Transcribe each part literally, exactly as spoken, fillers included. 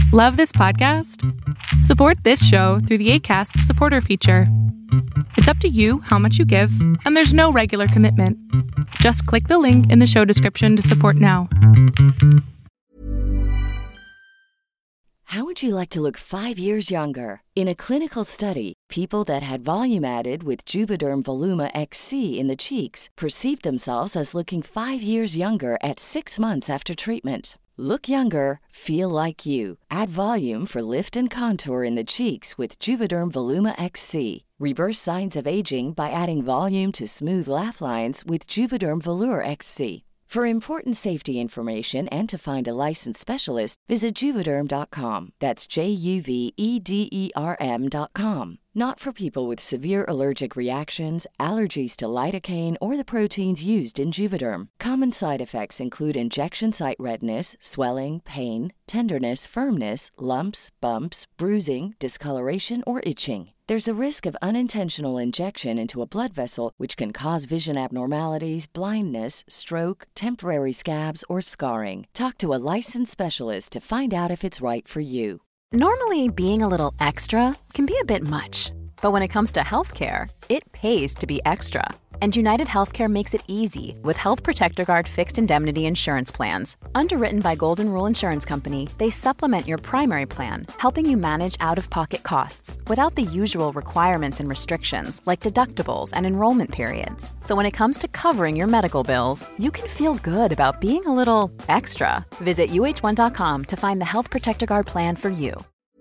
Love this podcast? Support this show through the Acast supporter feature. It's up to you how much you give, and there's no regular commitment. Just click the link in the show description to support now. How would you like to look five years younger? In a clinical study, people that had volume added with Juvederm Voluma X C in the cheeks perceived themselves as looking five years younger at six months after treatment. Look younger, feel like you. Add volume for lift and contour in the cheeks with Juvederm Voluma X C. Reverse signs of aging by adding volume to smooth laugh lines with Juvederm Volure X C. For important safety information and to find a licensed specialist, visit Juvederm dot com. That's J U V E D E R M dot com. Not for people with severe allergic reactions, allergies to lidocaine, or the proteins used in Juvederm. Common side effects include injection site redness, swelling, pain, tenderness, firmness, lumps, bumps, bruising, discoloration, or itching. There's a risk of unintentional injection into a blood vessel, which can cause vision abnormalities, blindness, stroke, temporary scabs, or scarring. Talk to a licensed specialist to find out if it's right for you. Normally, being a little extra can be a bit much, but when it comes to healthcare, it pays to be extra. And United Healthcare makes it easy with Health Protector Guard fixed indemnity insurance plans. Underwritten by Golden Rule Insurance Company, they supplement your primary plan, helping you manage out-of-pocket costs without the usual requirements and restrictions like deductibles and enrollment periods. So when it comes to covering your medical bills, you can feel good about being a little extra. Visit U H one dot com to find the Health Protector Guard plan for you.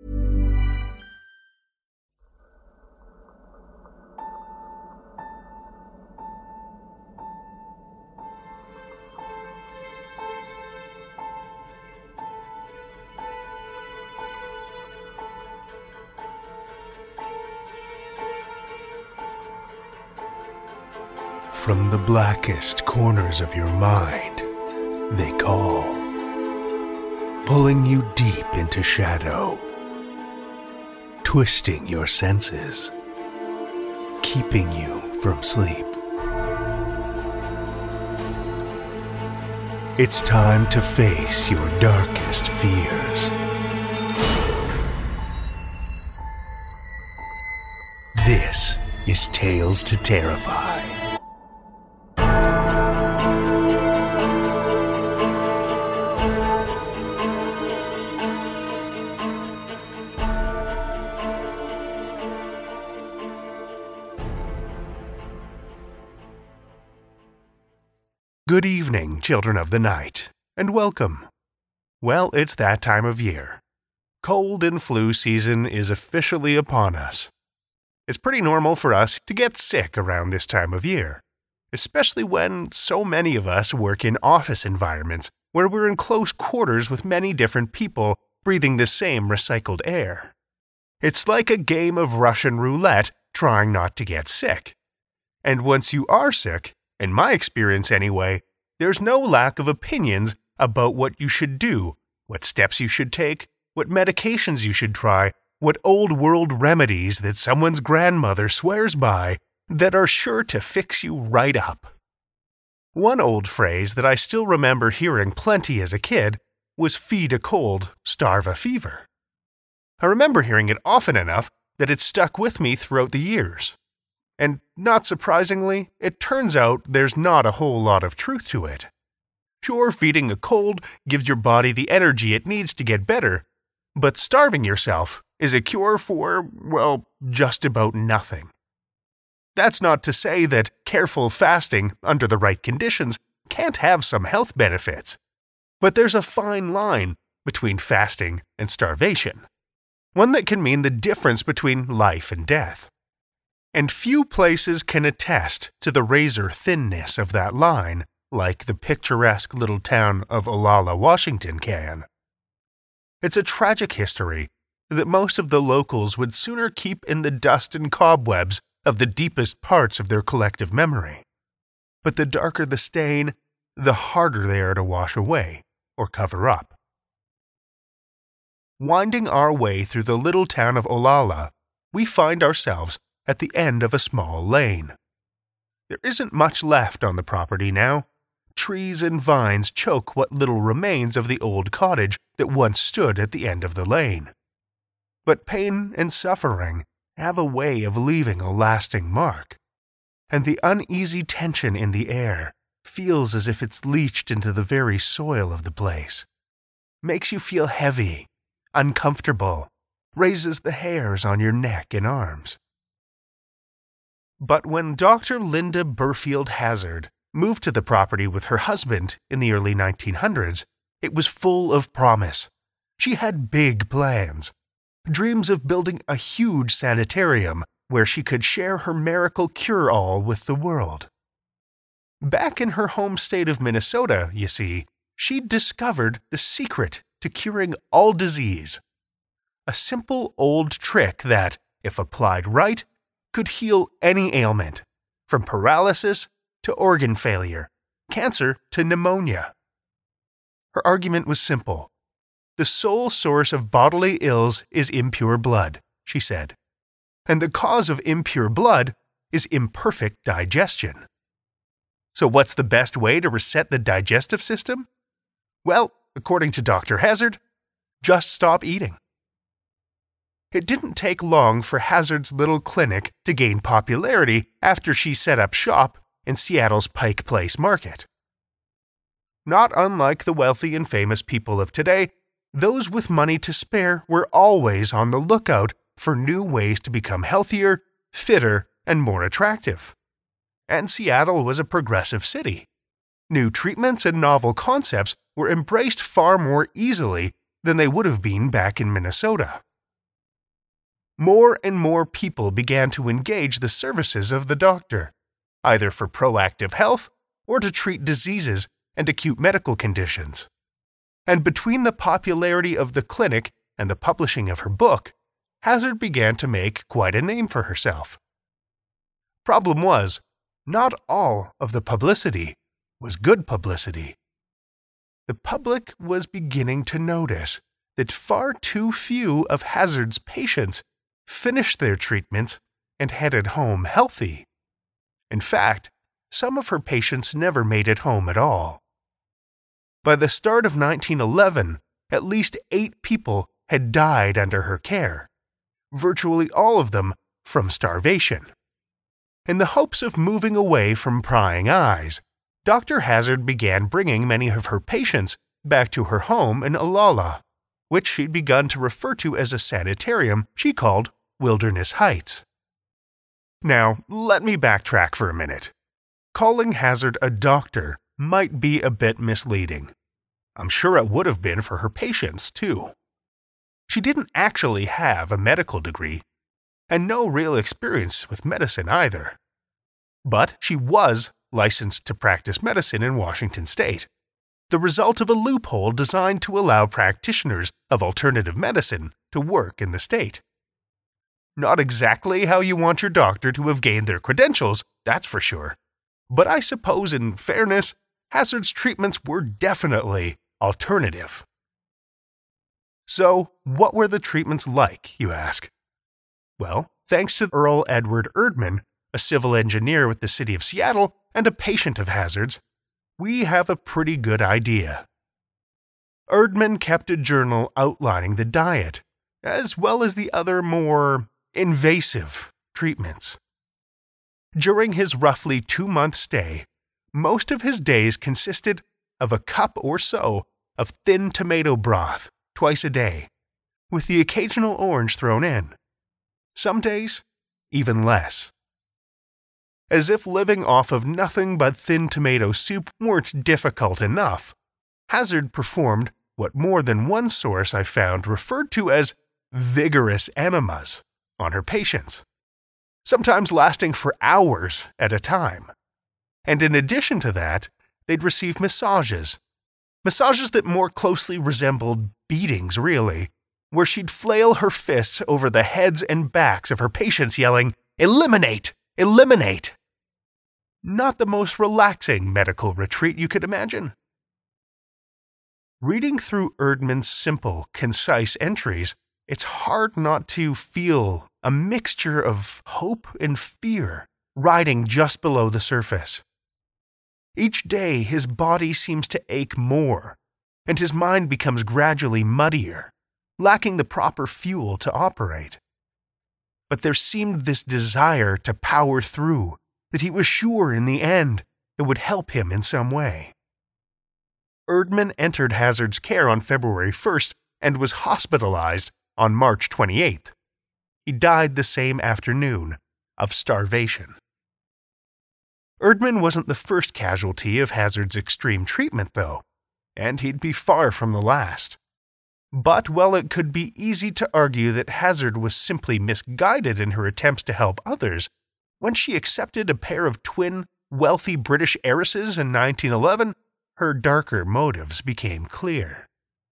From the blackest corners of your mind, they call, pulling you deep into shadow, twisting your senses, keeping you from sleep. It's time to face your darkest fears. This is Tales to Terrify. Good evening, children of the night, and welcome. Well, it's that time of year. Cold and flu season is officially upon us. It's pretty normal for us to get sick around this time of year, especially when so many of us work in office environments where we're in close quarters with many different people breathing the same recycled air. It's like a game of Russian roulette trying not to get sick. And once you are sick, in my experience anyway, there's no lack of opinions about what you should do, what steps you should take, what medications you should try, what old-world remedies that someone's grandmother swears by that are sure to fix you right up. One old phrase that I still remember hearing plenty as a kid was feed a cold, starve a fever. I remember hearing it often enough that it stuck with me throughout the years. And not surprisingly, it turns out there's not a whole lot of truth to it. Sure, feeding a cold gives your body the energy it needs to get better, but starving yourself is a cure for, well, just about nothing. That's not to say that careful fasting, under the right conditions, can't have some health benefits. But there's a fine line between fasting and starvation, one that can mean the difference between life and death. And few places can attest to the razor thinness of that line like the picturesque little town of Olalla, Washington can. It's a tragic history that most of the locals would sooner keep in the dust and cobwebs of the deepest parts of their collective memory. But the darker the stain, the harder they are to wash away or cover up. Winding our way through the little town of Olalla, we find ourselves at the end of a small lane. There isn't much left on the property now. trees and vines choke what little remains of the old cottage that once stood at the end of the lane. But pain and suffering have a way of leaving a lasting mark, and the uneasy tension in the air feels as if it's leached into the very soil of the place. Makes you feel heavy, uncomfortable, raises the hairs on your neck and arms. But when Doctor Linda Burfield Hazard moved to the property with her husband in the early nineteen hundreds, it was full of promise. She had big plans, dreams of building a huge sanitarium where she could share her miracle cure-all with the world. Back in her home state of Minnesota, you see, she'd discovered the secret to curing all disease. A simple old trick that, if applied right, could heal any ailment, from paralysis to organ failure, cancer to pneumonia. Her argument was simple. The sole source of bodily ills is impure blood, she said, and the cause of impure blood is imperfect digestion. So what's the best way to reset the digestive system? Well, according to Doctor Hazard, just stop eating. It didn't take long for Hazard's little clinic to gain popularity after she set up shop in Seattle's Pike Place Market. Not unlike the wealthy and famous people of today, those with money to spare were always on the lookout for new ways to become healthier, fitter, and more attractive. And Seattle was a progressive city. New treatments and novel concepts were embraced far more easily than they would have been back in Minnesota. More and more people began to engage the services of the doctor, either for proactive health or to treat diseases and acute medical conditions. And between the popularity of the clinic and the publishing of her book, Hazard began to make quite a name for herself. Problem was, not all of the publicity was good publicity. The public was beginning to notice that far too few of Hazard's patients finished their treatment and headed home healthy. In fact, some of her patients never made it home at all. By the start of nineteen eleven, at least eight people had died under her care, virtually all of them from starvation. In the hopes of moving away from prying eyes, Doctor Hazard began bringing many of her patients back to her home in Olalla, which she'd begun to refer to as a sanitarium she called Wilderness Heights. Now, let me backtrack for a minute. Calling Hazard a doctor might be a bit misleading. I'm sure it would have been for her patients, too. She didn't actually have a medical degree, and no real experience with medicine either. But she was licensed to practice medicine in Washington state, the result of a loophole designed to allow practitioners of alternative medicine to work in the state. Not exactly how you want your doctor to have gained their credentials, that's for sure. But I suppose in fairness, Hazard's treatments were definitely alternative. So, what were the treatments like, you ask? Well, thanks to Earl Edward Erdman, a civil engineer with the city of Seattle and a patient of Hazard's, we have a pretty good idea. Erdman kept a journal outlining the diet, as well as the other more invasive treatments. During his roughly two-month stay, most of his days consisted of a cup or so of thin tomato broth twice a day, with the occasional orange thrown in. Some days, even less. As if living off of nothing but thin tomato soup weren't difficult enough, Hazard performed what more than one source I found referred to as vigorous enemas on her patients, sometimes lasting for hours at a time. And in addition to that, they'd receive massages, massages that more closely resembled beatings, really, where she'd flail her fists over the heads and backs of her patients yelling, "Eliminate! Eliminate!" Not the most relaxing medical retreat you could imagine. Reading through Erdman's simple, concise entries, it's hard not to feel a mixture of hope and fear riding just below the surface. Each day his body seems to ache more, and his mind becomes gradually muddier, lacking the proper fuel to operate. But there seemed this desire to power through that he was sure in the end it would help him in some way. Erdman entered Hazard's care on February first and was hospitalized on March twenty-eighth. He died the same afternoon of starvation. Erdman wasn't the first casualty of Hazard's extreme treatment, though, and he'd be far from the last. But while it could be easy to argue that Hazard was simply misguided in her attempts to help others, when she accepted a pair of twin, wealthy British heiresses in nineteen eleven, her darker motives became clear.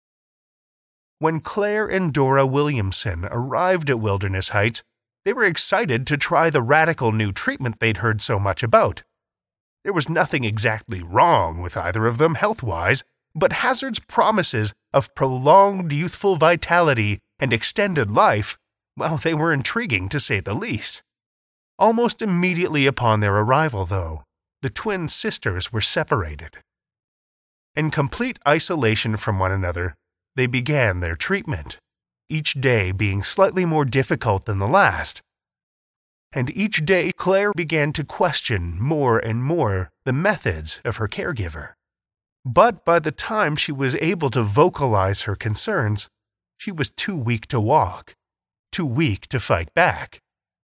When Claire and Dora Williamson arrived at Wilderness Heights, they were excited to try the radical new treatment they'd heard so much about. There was nothing exactly wrong with either of them health-wise, but Hazard's promises of prolonged youthful vitality and extended life, well, they were intriguing to say the least. Almost immediately upon their arrival, though, the twin sisters were separated. In complete isolation from one another, they began their treatment, each day being slightly more difficult than the last. And each day Claire began to question more and more the methods of her caregiver. But by the time she was able to vocalize her concerns, she was too weak to walk, too weak to fight back.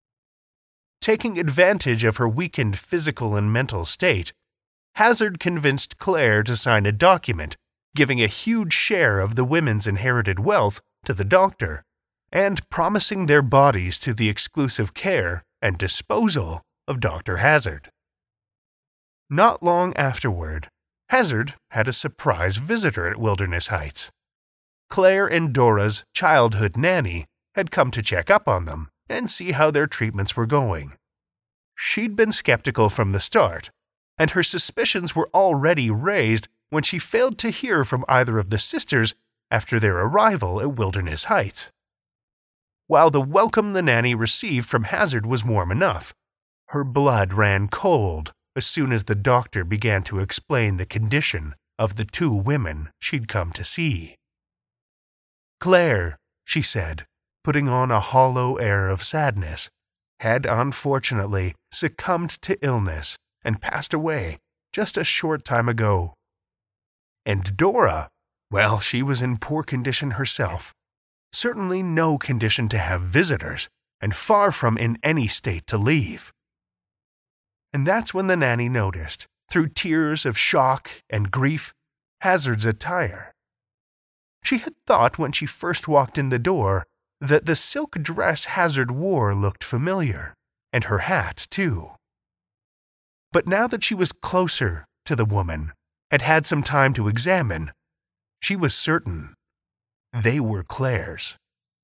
Taking advantage of her weakened physical and mental state, Hazard convinced Claire to sign a document giving a huge share of the women's inherited wealth to the doctor and promising their bodies to the exclusive care and disposal of Doctor Hazard. Not long afterward, Hazard had a surprise visitor at Wilderness Heights. Claire and Dora's childhood nanny had come to check up on them and see how their treatments were going. She'd been skeptical from the start, and her suspicions were already raised when she failed to hear from either of the sisters after their arrival at Wilderness Heights. While the welcome the nanny received from Hazard was warm enough, her blood ran cold as soon as the doctor began to explain the condition of the two women she'd come to see. Claire, she said, putting on a hollow air of sadness, had unfortunately succumbed to illness and passed away just a short time ago. And Dora, well, she was in poor condition herself. Certainly no condition to have visitors, and far from in any state to leave. And that's when the nanny noticed, through tears of shock and grief, Hazard's attire. She had thought when she first walked in the door that the silk dress Hazard wore looked familiar, and her hat, too. But now that she was closer to the woman, had had some time to examine, she was certain they were Claire's.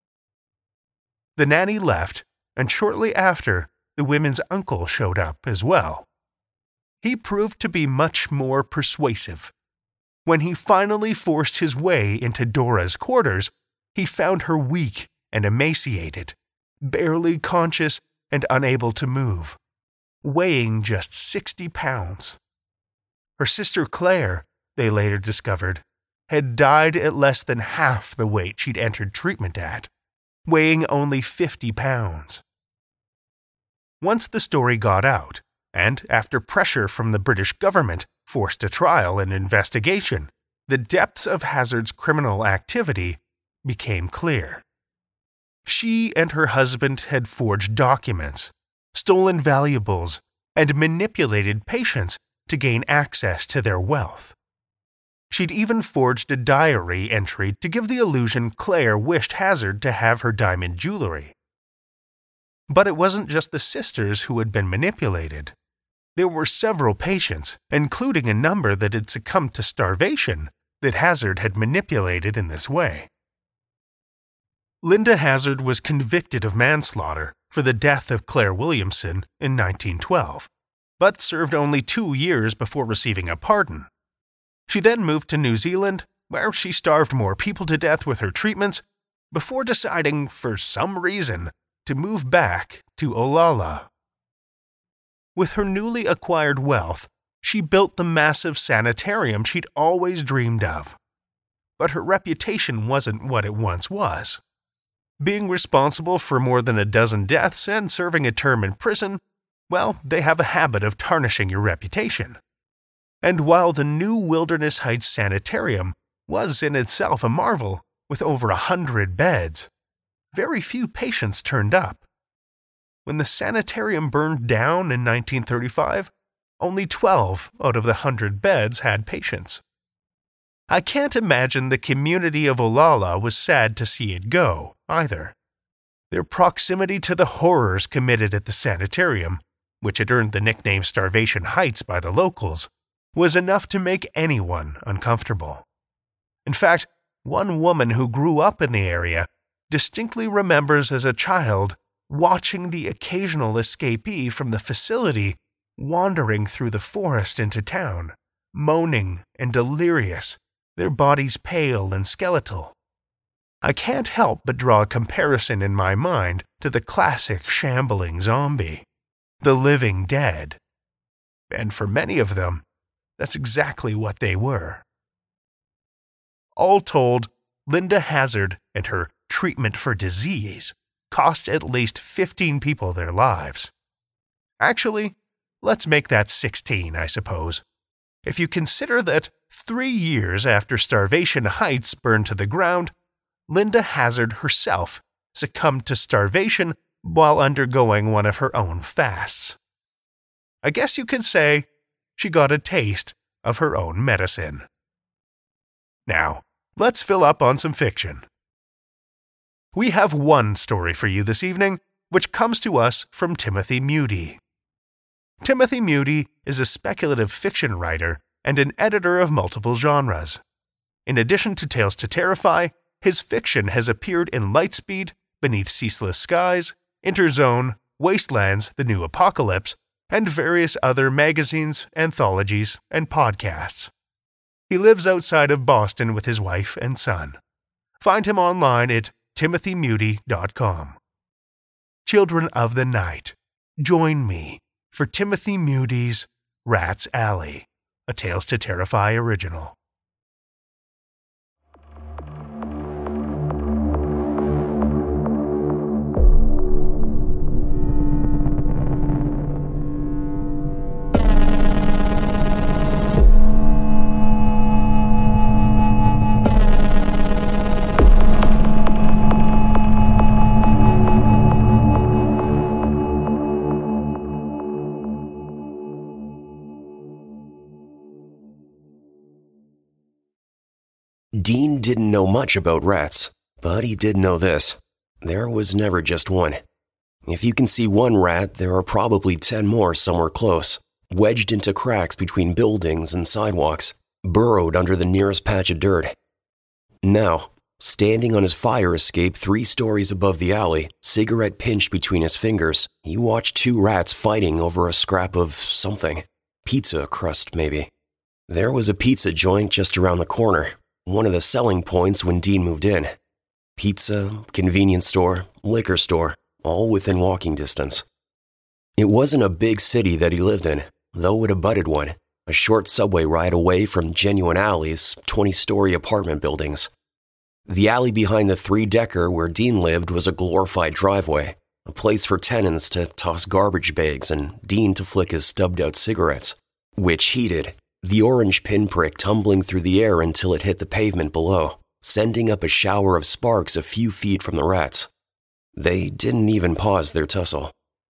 The nanny left, and shortly after, the women's uncle showed up as well. He proved to be much more persuasive. When he finally forced his way into Dora's quarters, he found her weak and emaciated, barely conscious and unable to move, weighing just sixty pounds. Her sister Claire, they later discovered, had died at less than half the weight she'd entered treatment at, weighing only fifty pounds. Once the story got out, and after pressure from the British government forced a trial and investigation, the depths of Hazard's criminal activity became clear. She and her husband had forged documents, stolen valuables, and manipulated patients to gain access to their wealth. She'd even forged a diary entry to give the illusion Claire wished Hazard to have her diamond jewelry. But it wasn't just the sisters who had been manipulated. There were several patients, including a number that had succumbed to starvation, that Hazard had manipulated in this way. Linda Hazard was convicted of manslaughter for the death of Claire Williamson in nineteen twelve, but served only two years before receiving a pardon. She then moved to New Zealand, where she starved more people to death with her treatments, before deciding, for some reason, to move back to Olalla. With her newly acquired wealth, she built the massive sanitarium she'd always dreamed of. But her reputation wasn't what it once was. Being responsible for more than a dozen deaths and serving a term in prison, well, they have a habit of tarnishing your reputation. And while the new Wilderness Heights Sanitarium was in itself a marvel, with over a hundred beds, very few patients turned up. When the sanitarium burned down in nineteen thirty-five, only twelve out of the hundred beds had patients. I can't imagine the community of Olalla was sad to see it go, either. Their proximity to the horrors committed at the sanitarium, which had earned the nickname Starvation Heights by the locals, was enough to make anyone uncomfortable. In fact, one woman who grew up in the area distinctly remembers as a child watching the occasional escapee from the facility wandering through the forest into town, moaning and delirious, their bodies pale and skeletal. I can't help but draw a comparison in my mind to the classic shambling zombie, the living dead. And for many of them, that's exactly what they were. All told, Linda Hazzard and her treatment for disease cost at least fifteen people their lives. Actually, let's make that sixteen, I suppose. If you consider that three years after Starvation Heights burned to the ground, Linda Hazzard herself succumbed to starvation while undergoing one of her own fasts. I guess you could say she got a taste of her own medicine. Now, let's fill up on some fiction. We have one story for you this evening, which comes to us from Timothy Mudie. Timothy Mudie is a speculative fiction writer and an editor of multiple genres. In addition to Tales to Terrify, his fiction has appeared in Lightspeed, Beneath Ceaseless Skies, Interzone, Wastelands, The New Apocalypse, and various other magazines, anthologies, and podcasts. He lives outside of Boston with his wife and son. Find him online at timothy mudie dot com. Children of the night, join me for Timothy Mudie's Rat's Alley, a Tales to Terrify original. Dean didn't know much about rats, but he did know this. There was never just one. If you can see one rat, there are probably ten more somewhere close, wedged into cracks between buildings and sidewalks, burrowed under the nearest patch of dirt. Now, standing on his fire escape three stories above the alley, cigarette pinched between his fingers, he watched two rats fighting over a scrap of something. Pizza crust, maybe. There was a pizza joint just around the corner. One of the selling points when Dean moved in. Pizza, convenience store, liquor store, all within walking distance. It wasn't a big city that he lived in, though it abutted one, a short subway ride away from genuine alleys, twenty-story apartment buildings. The alley behind the three-decker where Dean lived was a glorified driveway, a place for tenants to toss garbage bags and Dean to flick his stubbed-out cigarettes, which heated, the orange pinprick tumbling through the air until it hit the pavement below, sending up a shower of sparks a few feet from the rats. They didn't even pause their tussle.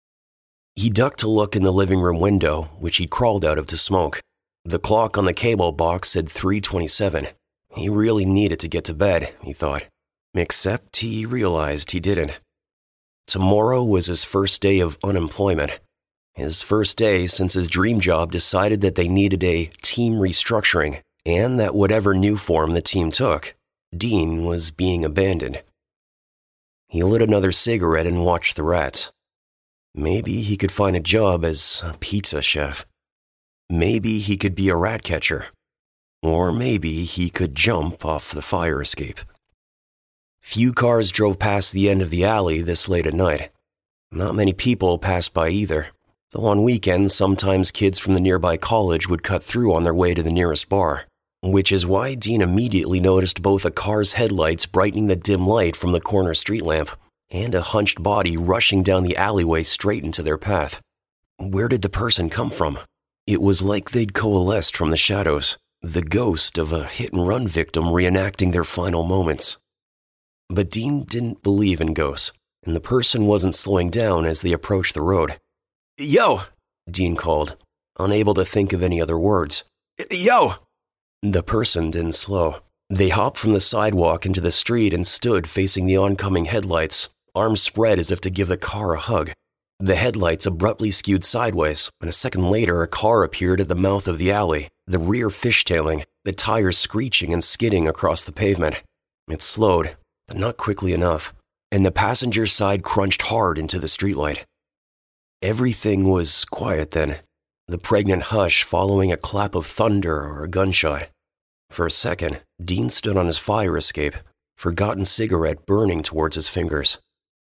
He ducked to look in the living room window, which he'd crawled out of to smoke. The clock on the cable box said three twenty-seven. He really needed to get to bed, he thought. Except he realized he didn't. Tomorrow was his first day of unemployment. His first day since his dream job decided that they needed a team restructuring, and that whatever new form the team took, Dean was being abandoned. He lit another cigarette and watched the rats. Maybe he could find a job as a pizza chef. Maybe he could be a rat catcher. Or maybe he could jump off the fire escape. Few cars drove past the end of the alley this late at night. Not many people passed by either. though on weekends sometimes kids from the nearby college would cut through on their way to the nearest bar, which is why Dean immediately noticed both a car's headlights brightening the dim light from the corner street lamp and a hunched body rushing down the alleyway straight into their path. Where did the person come from? It was like they'd coalesced from the shadows, the ghost of a hit-and-run victim reenacting their final moments. But Dean didn't believe in ghosts, and the person wasn't slowing down as they approached the road. "Yo!" Dean called, unable to think of any other words. "Yo!" The person didn't slow. They hopped from the sidewalk into the street and stood facing the oncoming headlights, arms spread as if to give the car a hug. The headlights abruptly skewed sideways, and a second later a car appeared at the mouth of the alley, the rear fishtailing, the tires screeching and skidding across the pavement. It slowed, but not quickly enough, and the passenger side crunched hard into the streetlight. Everything was quiet then, the pregnant hush following a clap of thunder or a gunshot. For a second, Dean stood on his fire escape, forgotten cigarette burning towards his fingers.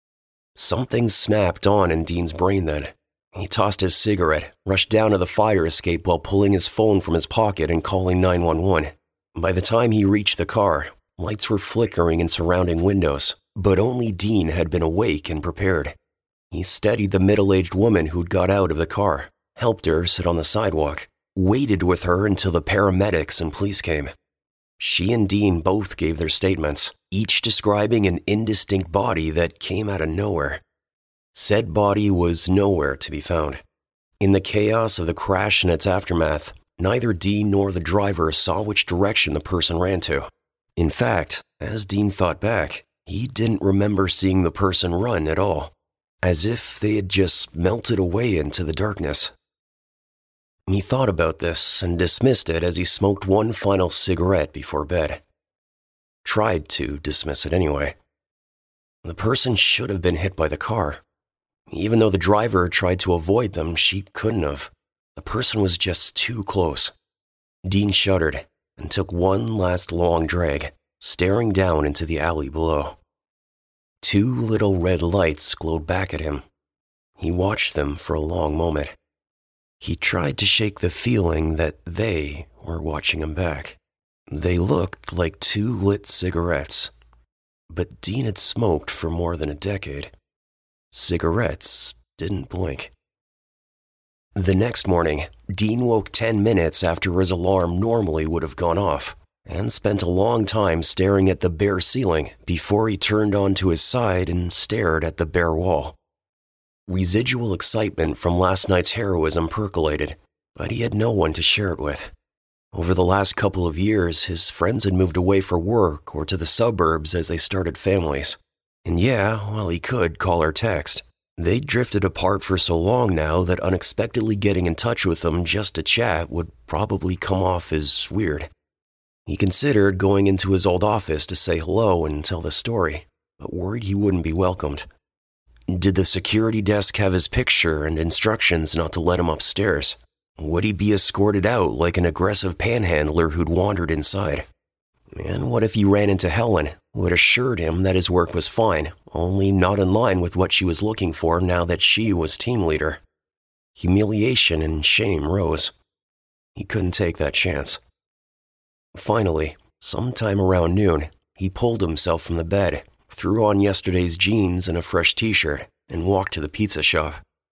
Something snapped on in Dean's brain then. He tossed his cigarette, rushed down to the fire escape while pulling his phone from his pocket and calling nine one one. By the time he reached the car, lights were flickering in surrounding windows, but only Dean had been awake and prepared. He steadied the middle-aged woman who'd got out of the car, helped her sit on the sidewalk, waited with her until the paramedics and police came. She and Dean both gave their statements, each describing an indistinct body that came out of nowhere. Said body was nowhere to be found. In the chaos of the crash and its aftermath, neither Dean nor the driver saw which direction the person ran to. In fact, as Dean thought back, he didn't remember seeing the person run at all, as if they had just melted away into the darkness. He thought about this and dismissed it as he smoked one final cigarette before bed. Tried to dismiss it anyway. The person should have been hit by the car. Even though the driver tried to avoid them, she couldn't have. The person was just too close. Dean shuddered and took one last long drag, staring down into the alley below. Two little red lights glowed back at him. He watched them for a long moment. He tried to shake the feeling that they were watching him back. They looked like two lit cigarettes. But Dean had smoked for more than a decade. Cigarettes didn't blink. The next morning, Dean woke ten minutes after his alarm normally would have gone off, and spent a long time staring at the bare ceiling before he turned onto his side and stared at the bare wall. Residual excitement from last night's heroism percolated, but he had no one to share it with. Over the last couple of years, his friends had moved away for work or to the suburbs as they started families. And yeah, while he could call or text, they'd drifted apart for so long now that unexpectedly getting in touch with them just to chat would probably come off as weird. He considered going into his old office to say hello and tell the story, but worried he wouldn't be welcomed. Did the security desk have his picture and instructions not to let him upstairs? Would he be escorted out like an aggressive panhandler who'd wandered inside? And what if he ran into Helen, who had assured him that his work was fine, only not in line with what she was looking for now that she was team leader? Humiliation and shame rose. He couldn't take that chance. Finally, sometime around noon, he pulled himself from the bed, threw on yesterday's jeans and a fresh t-shirt, and walked to the pizza shop.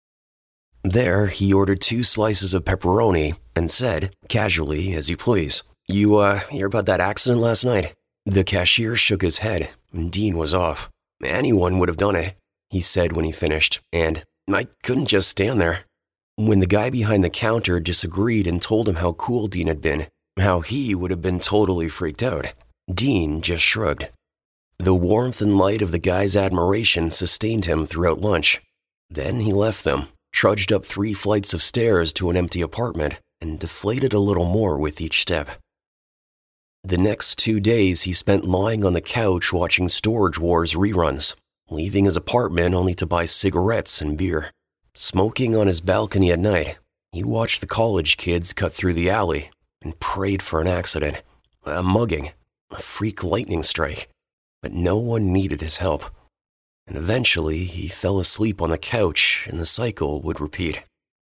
There, he ordered two slices of pepperoni and said, casually, as you please, You, uh, hear about that accident last night? The cashier shook his head, and Dean was off. Anyone would have done it, he said when he finished, and I couldn't just stand there. When the guy behind the counter disagreed and told him how cool Dean had been, how he would have been totally freaked out, Dean just shrugged. The warmth and light of the guy's admiration sustained him throughout lunch. Then he left them, trudged up three flights of stairs to an empty apartment, and deflated a little more with each step. The next two days he spent lying on the couch watching Storage Wars reruns, leaving his apartment only to buy cigarettes and beer. Smoking on his balcony at night, he watched the college kids cut through the alley and prayed for an accident, a mugging, a freak lightning strike. But no one needed his help. And eventually he fell asleep on the couch and the cycle would repeat.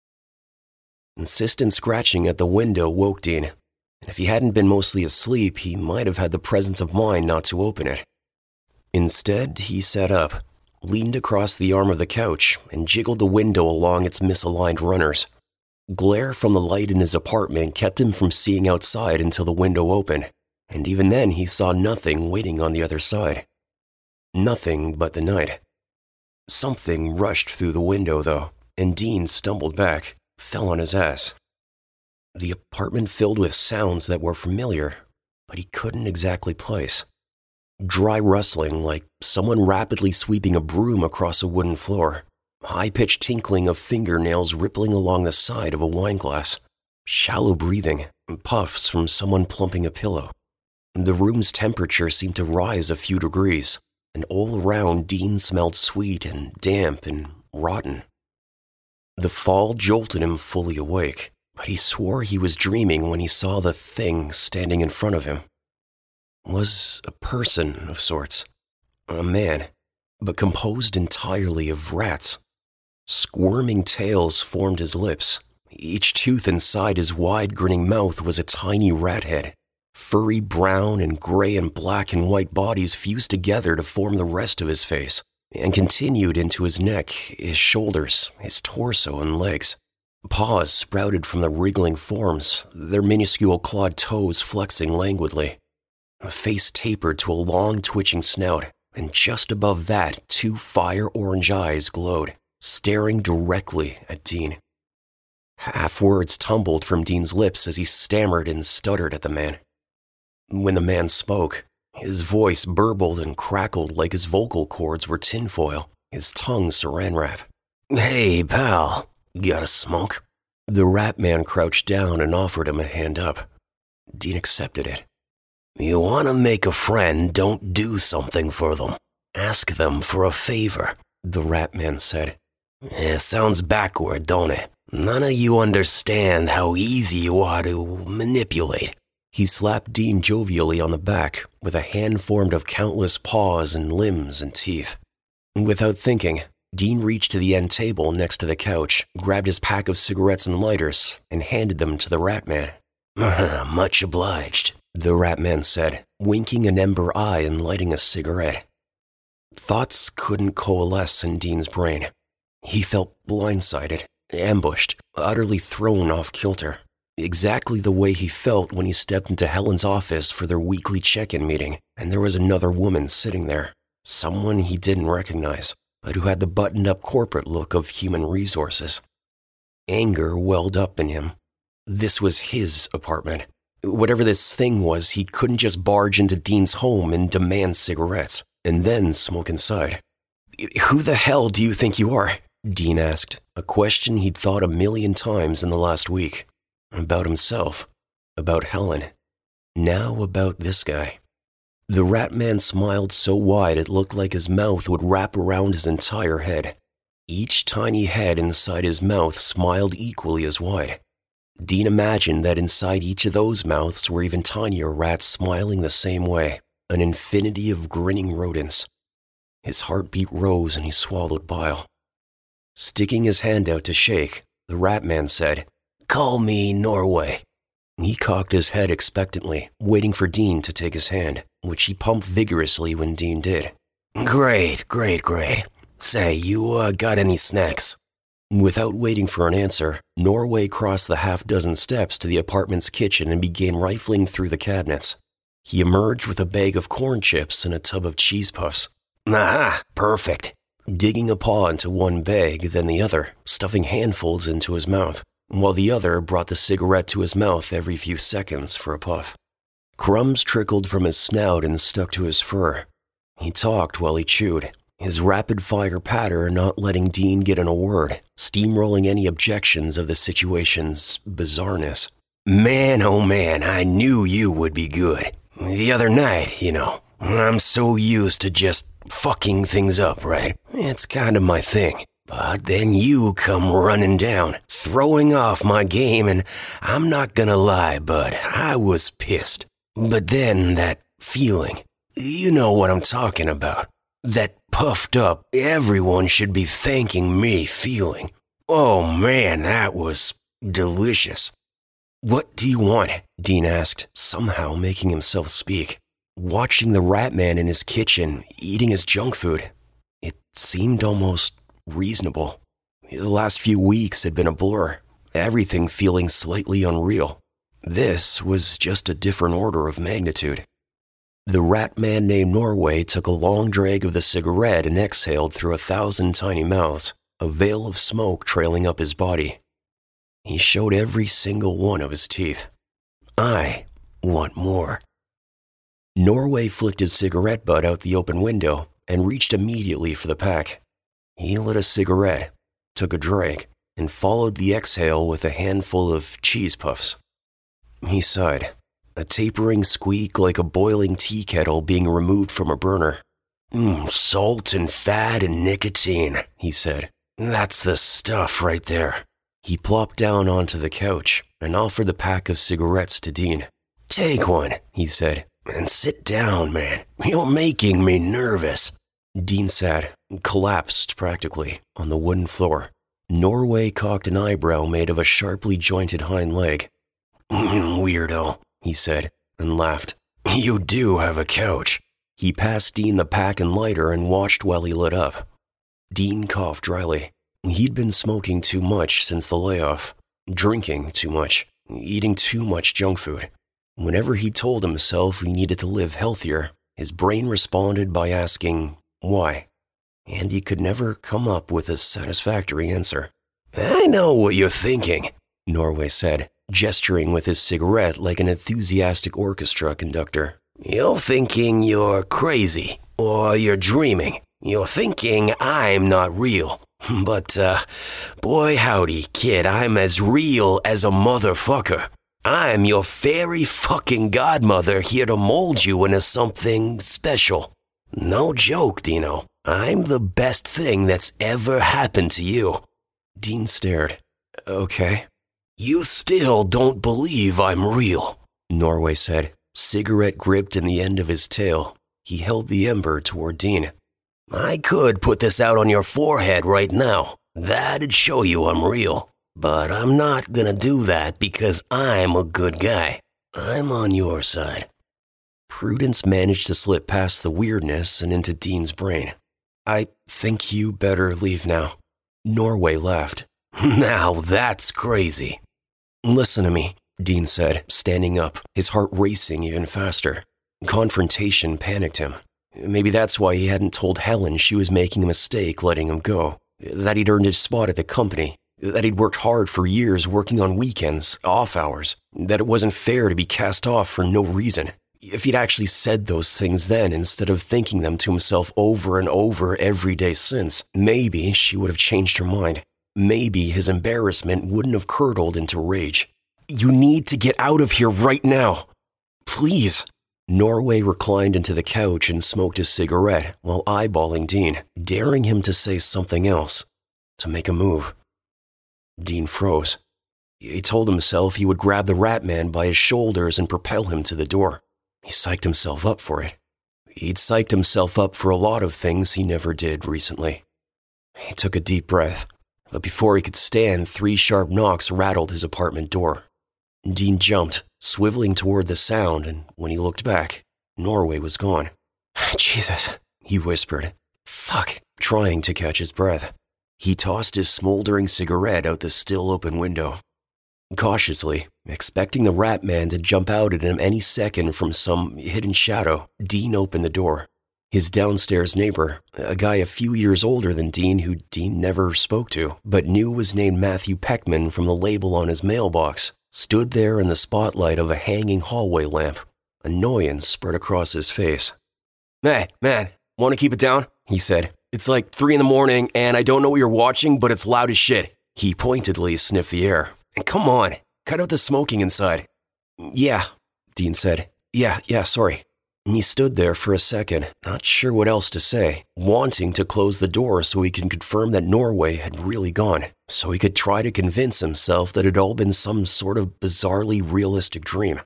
Insistent scratching at the window woke Dean, and if he hadn't been mostly asleep, he might have had the presence of mind not to open it. Instead, he sat up, leaned across the arm of the couch, and jiggled the window along its misaligned runners. Glare from the light in his apartment kept him from seeing outside until the window opened, and even then he saw nothing waiting on the other side. Nothing but the night. Something rushed through the window, though, and Dean stumbled back, fell on his ass. The apartment filled with sounds that were familiar, but he couldn't exactly place. Dry rustling, like someone rapidly sweeping a broom across a wooden floor. High-pitched tinkling of fingernails rippling along the side of a wine glass. Shallow breathing, and puffs from someone plumping a pillow. The room's temperature seemed to rise a few degrees, and all around Dean smelled sweet and damp and rotten. The fall jolted him fully awake, but he swore he was dreaming when he saw the thing standing in front of him. It was a person of sorts, a man, but composed entirely of rats. Squirming tails formed his lips. Each tooth inside his wide grinning mouth was a tiny rat head. Furry brown and gray and black and white bodies fused together to form the rest of his face, and continued into his neck, his shoulders, his torso and legs. Paws sprouted from the wriggling forms, their minuscule clawed toes flexing languidly. The face tapered to a long twitching snout, and just above that, two fire-orange eyes glowed, staring directly at Dean. Half words tumbled from Dean's lips as he stammered and stuttered at the man. When the man spoke, his voice burbled and crackled like his vocal cords were tinfoil, his tongue saran wrap. "Hey, pal, got a smoke?" The rat man crouched down and offered him a hand up. Dean accepted it. "You want to make a friend, don't do something for them. Ask them for a favor," the rat man said. "It sounds backward, don't it? None of you understand how easy you are to manipulate." He slapped Dean jovially on the back with a hand formed of countless paws and limbs and teeth. Without thinking, Dean reached to the end table next to the couch, grabbed his pack of cigarettes and lighters, and handed them to the rat man. "Much obliged," the rat man said, winking an ember eye and lighting a cigarette. Thoughts couldn't coalesce in Dean's brain. He felt blindsided, ambushed, utterly thrown off kilter. Exactly the way he felt when he stepped into Helen's office for their weekly check-in meeting, and there was another woman sitting there, someone he didn't recognize, but who had the buttoned-up corporate look of human resources. Anger welled up in him. This was his apartment. Whatever this thing was, he couldn't just barge into Dean's home and demand cigarettes, and then smoke inside. "Who the hell do you think you are?" Dean asked, a question he'd thought a million times in the last week. About himself, about Helen, now about this guy. The rat man smiled so wide it looked like his mouth would wrap around his entire head. Each tiny head inside his mouth smiled equally as wide. Dean imagined that inside each of those mouths were even tinier rats smiling the same way, an infinity of grinning rodents. His heartbeat rose and he swallowed bile. Sticking his hand out to shake, the rat man said, "Call me Norway." He cocked his head expectantly, waiting for Dean to take his hand, which he pumped vigorously when Dean did. "Great, great, great. Say, you uh, got any snacks?" Without waiting for an answer, Norway crossed the half-dozen steps to the apartment's kitchen and began rifling through the cabinets. He emerged with a bag of corn chips and a tub of cheese puffs. "Aha, perfect." Digging a paw into one bag, then the other, stuffing handfuls into his mouth, while the other brought the cigarette to his mouth every few seconds for a puff. Crumbs trickled from his snout and stuck to his fur. He talked while he chewed, his rapid-fire patter not letting Dean get in a word, steamrolling any objections of the situation's bizarreness. "Man, oh man, I knew you would be good. The other night, you know, I'm so used to just fucking things up, right? It's kind of my thing. But then you come running down, throwing off my game, and I'm not gonna lie, bud, I was pissed. But then that feeling, you know what I'm talking about. That puffed up, everyone should be thanking me feeling. Oh man, that was Delicious. What do you want? Dean asked, somehow making himself speak. Watching the rat man in his kitchen, eating his junk food. It seemed almost reasonable. The last few weeks had been a blur, everything feeling slightly unreal. This was just a different order of magnitude. The rat man named Norway took a long drag of the cigarette and exhaled through a thousand tiny mouths, a veil of smoke trailing up his body. He showed every single one of his teeth. I want more. Norway flicked his cigarette butt out the open window and reached immediately for the pack. He lit a cigarette, took a drag, and followed the exhale with a handful of cheese puffs. He sighed, a tapering squeak like a boiling tea kettle being removed from a burner. Mmm, salt and fat and nicotine, he said. That's the stuff right there. He plopped down onto the couch and offered the pack of cigarettes to Dean. Take one, he said, and sit down, man. You're making me nervous. Dean sat, collapsed practically, on the wooden floor. Norway cocked an eyebrow made of a sharply jointed hind leg. Weirdo, he said, and laughed. You do have a couch. He passed Dean the pack and lighter and watched while he lit up. Dean coughed dryly. He'd been smoking too much since the layoff, drinking too much, eating too much junk food. Whenever he told himself he needed to live healthier, his brain responded by asking, why? And he could never come up with a satisfactory answer. I know what you're thinking, Norway said, gesturing with his cigarette like an enthusiastic orchestra conductor. You're thinking you're crazy, or you're dreaming. You're thinking I'm not real. But, uh, boy howdy, kid, I'm as real as a motherfucker. I'm your fairy fucking godmother here to mold you into something special. No joke, Dino. I'm the best thing that's ever happened to you. Dean stared. Okay. You still don't believe I'm real, Norway said, cigarette gripped in the end of his tail. He held the ember toward Dean. I could put this out on your forehead right now. That'd show you I'm real. But I'm not gonna do that because I'm a good guy. I'm on your side. Prudence managed to slip past the weirdness and into Dean's brain. I think you better leave now. Norway laughed. Now that's crazy. Listen to me, Dean said, standing up, his heart racing even faster. Confrontation panicked him. Maybe that's why he hadn't told Helen she was making a mistake letting him go, that he'd earned his spot at the company, that he'd worked hard for years working on weekends, off hours, that it wasn't fair to be cast off for no reason. If he'd actually said those things then instead of thinking them to himself over and over every day since, maybe she would have changed her mind. Maybe his embarrassment wouldn't have curdled into rage. You need to get out of here right now. Please. Norway reclined into the couch and smoked a cigarette while eyeballing Dean, daring him to say something else, to make a move. Dean froze. He told himself he would grab the rat man by his shoulders and propel him to the door. He psyched himself up for it. He'd psyched himself up for a lot of things he never did recently. He took a deep breath, but before he could stand, three sharp knocks rattled his apartment door. Dean jumped, swiveling toward the sound, and when he looked back, Norway was gone. Jesus, he whispered. Fuck, trying to catch his breath. He tossed his smoldering cigarette out the still open window. Cautiously, expecting the rat man to jump out at him any second from some hidden shadow, Dean opened the door. His downstairs neighbor, a guy a few years older than Dean who Dean never spoke to, but knew was named Matthew Peckman from the label on his mailbox, stood there in the spotlight of a hanging hallway lamp. Annoyance spread across his face. Hey, man, want to keep it down? He said. It's like three in the morning and I don't know what you're watching, but it's loud as shit. He pointedly sniffed the air. And come on, cut out the smoking inside. Yeah, Dean said. Yeah, yeah, sorry. And he stood there for a second, not sure what else to say, wanting to close the door so he could confirm that Norway had really gone, so he could try to convince himself that it had all been some sort of bizarrely realistic dream.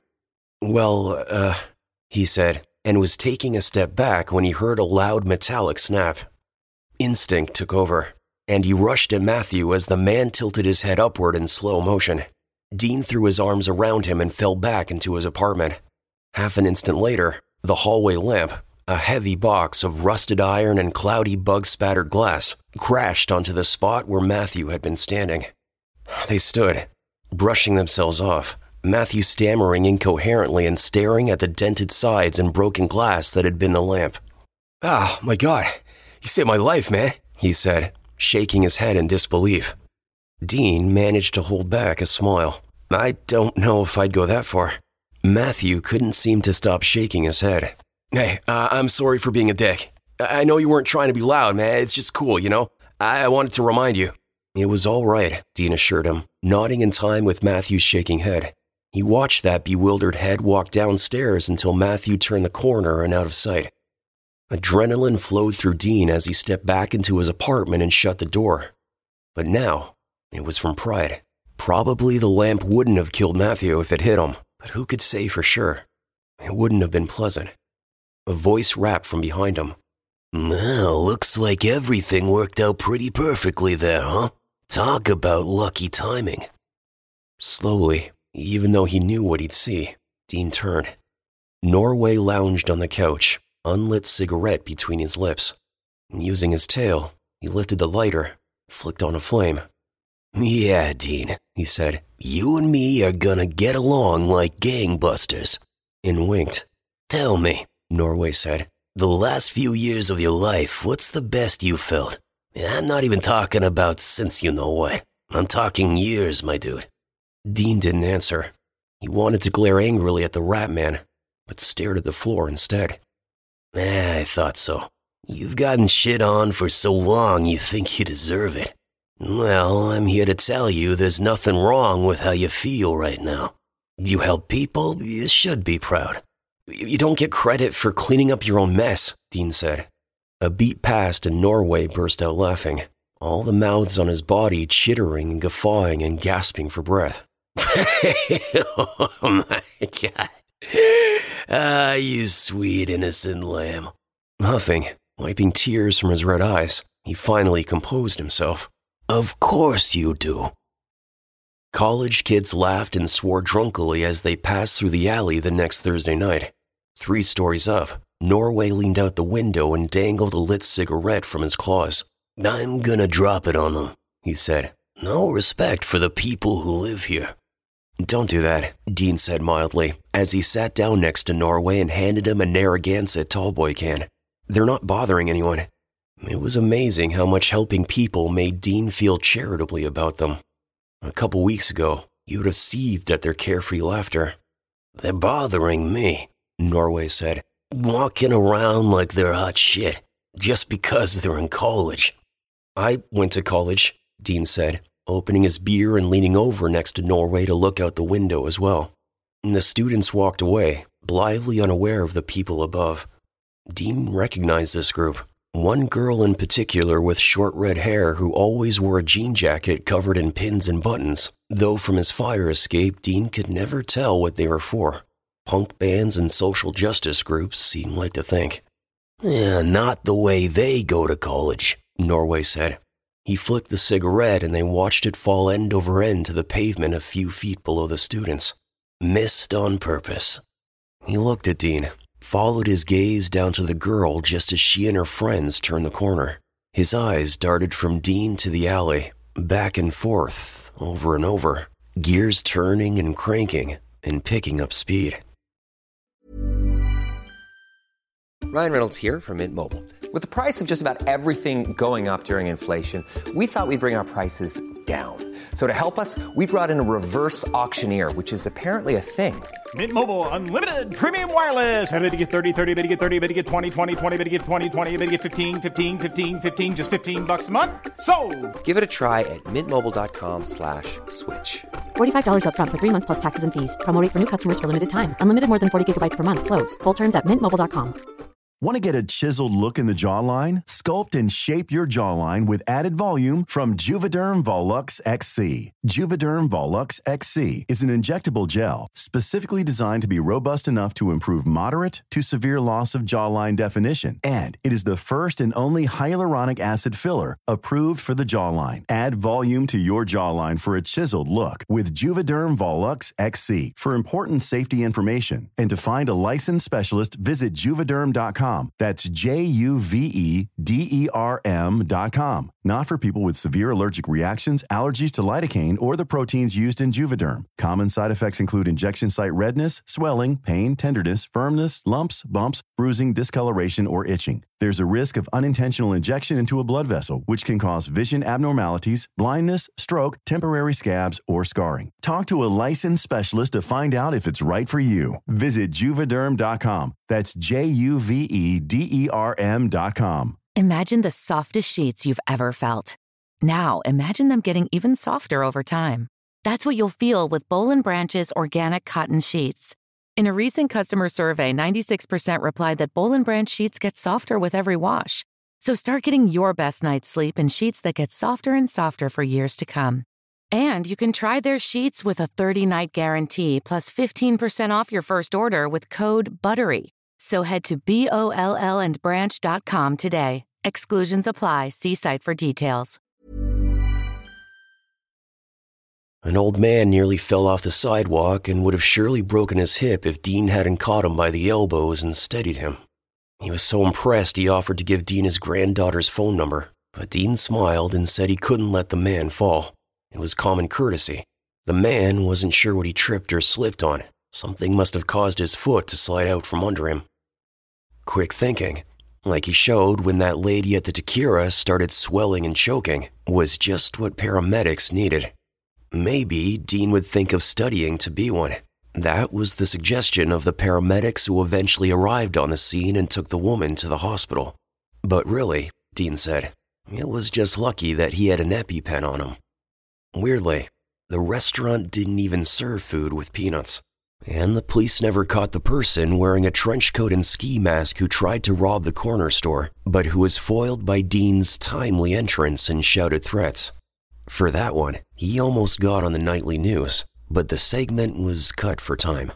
Well, uh, he said, and was taking a step back when he heard a loud metallic snap. Instinct took over. and he rushed at Matthew as the man tilted his head upward in slow motion. Dean threw his arms around him and fell back into his apartment. Half an instant later, the hallway lamp, a heavy box of rusted iron and cloudy bug-spattered glass, crashed onto the spot where Matthew had been standing. They stood, brushing themselves off, Matthew stammering incoherently and staring at the dented sides and broken glass that had been the lamp. "Oh, my God, you saved my life, man," he said, shaking his head in disbelief. Dean managed to hold back a smile. "I don't know if I'd go that far." Matthew couldn't seem to stop shaking his head. "Hey, uh, I'm sorry for being a dick. I know you weren't trying to be loud, man. It's just cool, you know? I, I wanted to remind you." "It was all right," Dean assured him, nodding in time with Matthew's shaking head. He watched that bewildered head walk downstairs until Matthew turned the corner and out of sight. Adrenaline flowed through Dean as he stepped back into his apartment and shut the door. But now, it was from pride. Probably the lamp wouldn't have killed Matthew if it hit him, but who could say for sure? It wouldn't have been pleasant. A voice rapped from behind him. "Well, looks like everything worked out pretty perfectly there, huh? Talk about lucky timing." Slowly, even though he knew what he'd see, Dean turned. Norway lounged on the couch, unlit cigarette between his lips. Using his tail, he lifted the lighter, flicked on a flame. "Yeah, Dean," he said, "you and me are gonna get along like gangbusters," and winked. "Tell me," Norway said, "the last few years of your life, what's the best you felt? I'm not even talking about since you know what. I'm talking years, my dude." Dean didn't answer. He wanted to glare angrily at the rat man, but stared at the floor instead. Eh, I thought so. You've gotten shit on for so long you think you deserve it. Well, I'm here to tell you there's nothing wrong with how you feel right now. You help people, you should be proud. You don't get credit for cleaning up your own mess, Dean said. A beat passed and Norway burst out laughing, all the mouths on his body chittering and guffawing and gasping for breath. Oh my God. Ah, you sweet innocent lamb. Huffing, wiping tears from his red eyes, he finally composed himself. Of course you do. College kids laughed and swore drunkenly as they passed through the alley the next Thursday night. Three stories up, Norway leaned out the window and dangled a lit cigarette from his claws. I'm gonna drop it on them, he said. No respect for the people who live here. Don't do that, Dean said mildly, as he sat down next to Norway and handed him a Narragansett tallboy can. They're not bothering anyone. It was amazing how much helping people made Dean feel charitably about them. A couple weeks ago, he would have seethed at their carefree laughter. They're bothering me, Norway said, walking around like they're hot shit, just because they're in college. I went to college, Dean said, opening his beer and leaning over next to Norway to look out the window as well. And the students walked away, blithely unaware of the people above. Dean recognized this group. One girl in particular with short red hair who always wore a jean jacket covered in pins and buttons, though from his fire escape, Dean could never tell what they were for. Punk bands and social justice groups, he liked to think. Yeah, not the way they go to college, Norway said. He flicked the cigarette and they watched it fall end over end to the pavement a few feet below the students. Missed on purpose. He looked at Dean, followed his gaze down to the girl just as she and her friends turned the corner. His eyes darted from Dean to the alley, back and forth, over and over, gears turning and cranking and picking up speed. Ryan Reynolds here from Mint Mobile. With the price of just about everything going up during inflation, we thought we'd bring our prices down. So to help us, we brought in a reverse auctioneer, which is apparently a thing. Mint Mobile Unlimited Premium Wireless. How to get thirty, thirty, how to get thirty, how to get twenty, twenty, twenty, how to get twenty, twenty, how to get fifteen, fifteen, fifteen, fifteen, just fifteen bucks a month? Sold! Give it a try at mintmobile.com slash switch. forty-five dollars up front for three months plus taxes and fees. Promo rate for new customers for limited time. Unlimited more than forty gigabytes per month. Slows full terms at mint mobile dot com. Want to get a chiseled look in the jawline? Sculpt and shape your jawline with added volume from Juvederm Volux X C. Juvederm Volux X C is an injectable gel specifically designed to be robust enough to improve moderate to severe loss of jawline definition. And it is the first and only hyaluronic acid filler approved for the jawline. Add volume to your jawline for a chiseled look with Juvederm Volux X C. For important safety information and to find a licensed specialist, visit juvederm dot com. That's J U V E D E R M dot com. Not for people with severe allergic reactions, allergies to lidocaine, or the proteins used in Juvederm. Common side effects include injection site redness, swelling, pain, tenderness, firmness, lumps, bumps, bruising, discoloration, or itching. There's a risk of unintentional injection into a blood vessel, which can cause vision abnormalities, blindness, stroke, temporary scabs, or scarring. Talk to a licensed specialist to find out if it's right for you. Visit juvederm dot com. That's J U V E D E R M dot com. Imagine the softest sheets you've ever felt. Now, imagine them getting even softer over time. That's what you'll feel with Boll and Branch's organic cotton sheets. In a recent customer survey, ninety-six percent replied that Boll and Branch sheets get softer with every wash. So start getting your best night's sleep in sheets that get softer and softer for years to come. And you can try their sheets with a thirty-night guarantee plus fifteen percent off your first order with code BUTTERY. So head to B O L L and branch dot com today. Exclusions apply. See site for details. An old man nearly fell off the sidewalk and would have surely broken his hip if Dean hadn't caught him by the elbows and steadied him. He was so impressed he offered to give Dean his granddaughter's phone number, but Dean smiled and said he couldn't let the man fall. It was common courtesy. The man wasn't sure what he tripped or slipped on. Something must have caused his foot to slide out from under him. Quick thinking, like he showed when that lady at the Takira started swelling and choking, was just what paramedics needed. Maybe Dean would think of studying to be one. That was the suggestion of the paramedics who eventually arrived on the scene and took the woman to the hospital. But really, Dean said, it was just lucky that he had an EpiPen on him. Weirdly, the restaurant didn't even serve food with peanuts. And the police never caught the person wearing a trench coat and ski mask who tried to rob the corner store, but who was foiled by Dean's timely entrance and shouted threats. For that one, he almost got on the nightly news, but the segment was cut for time.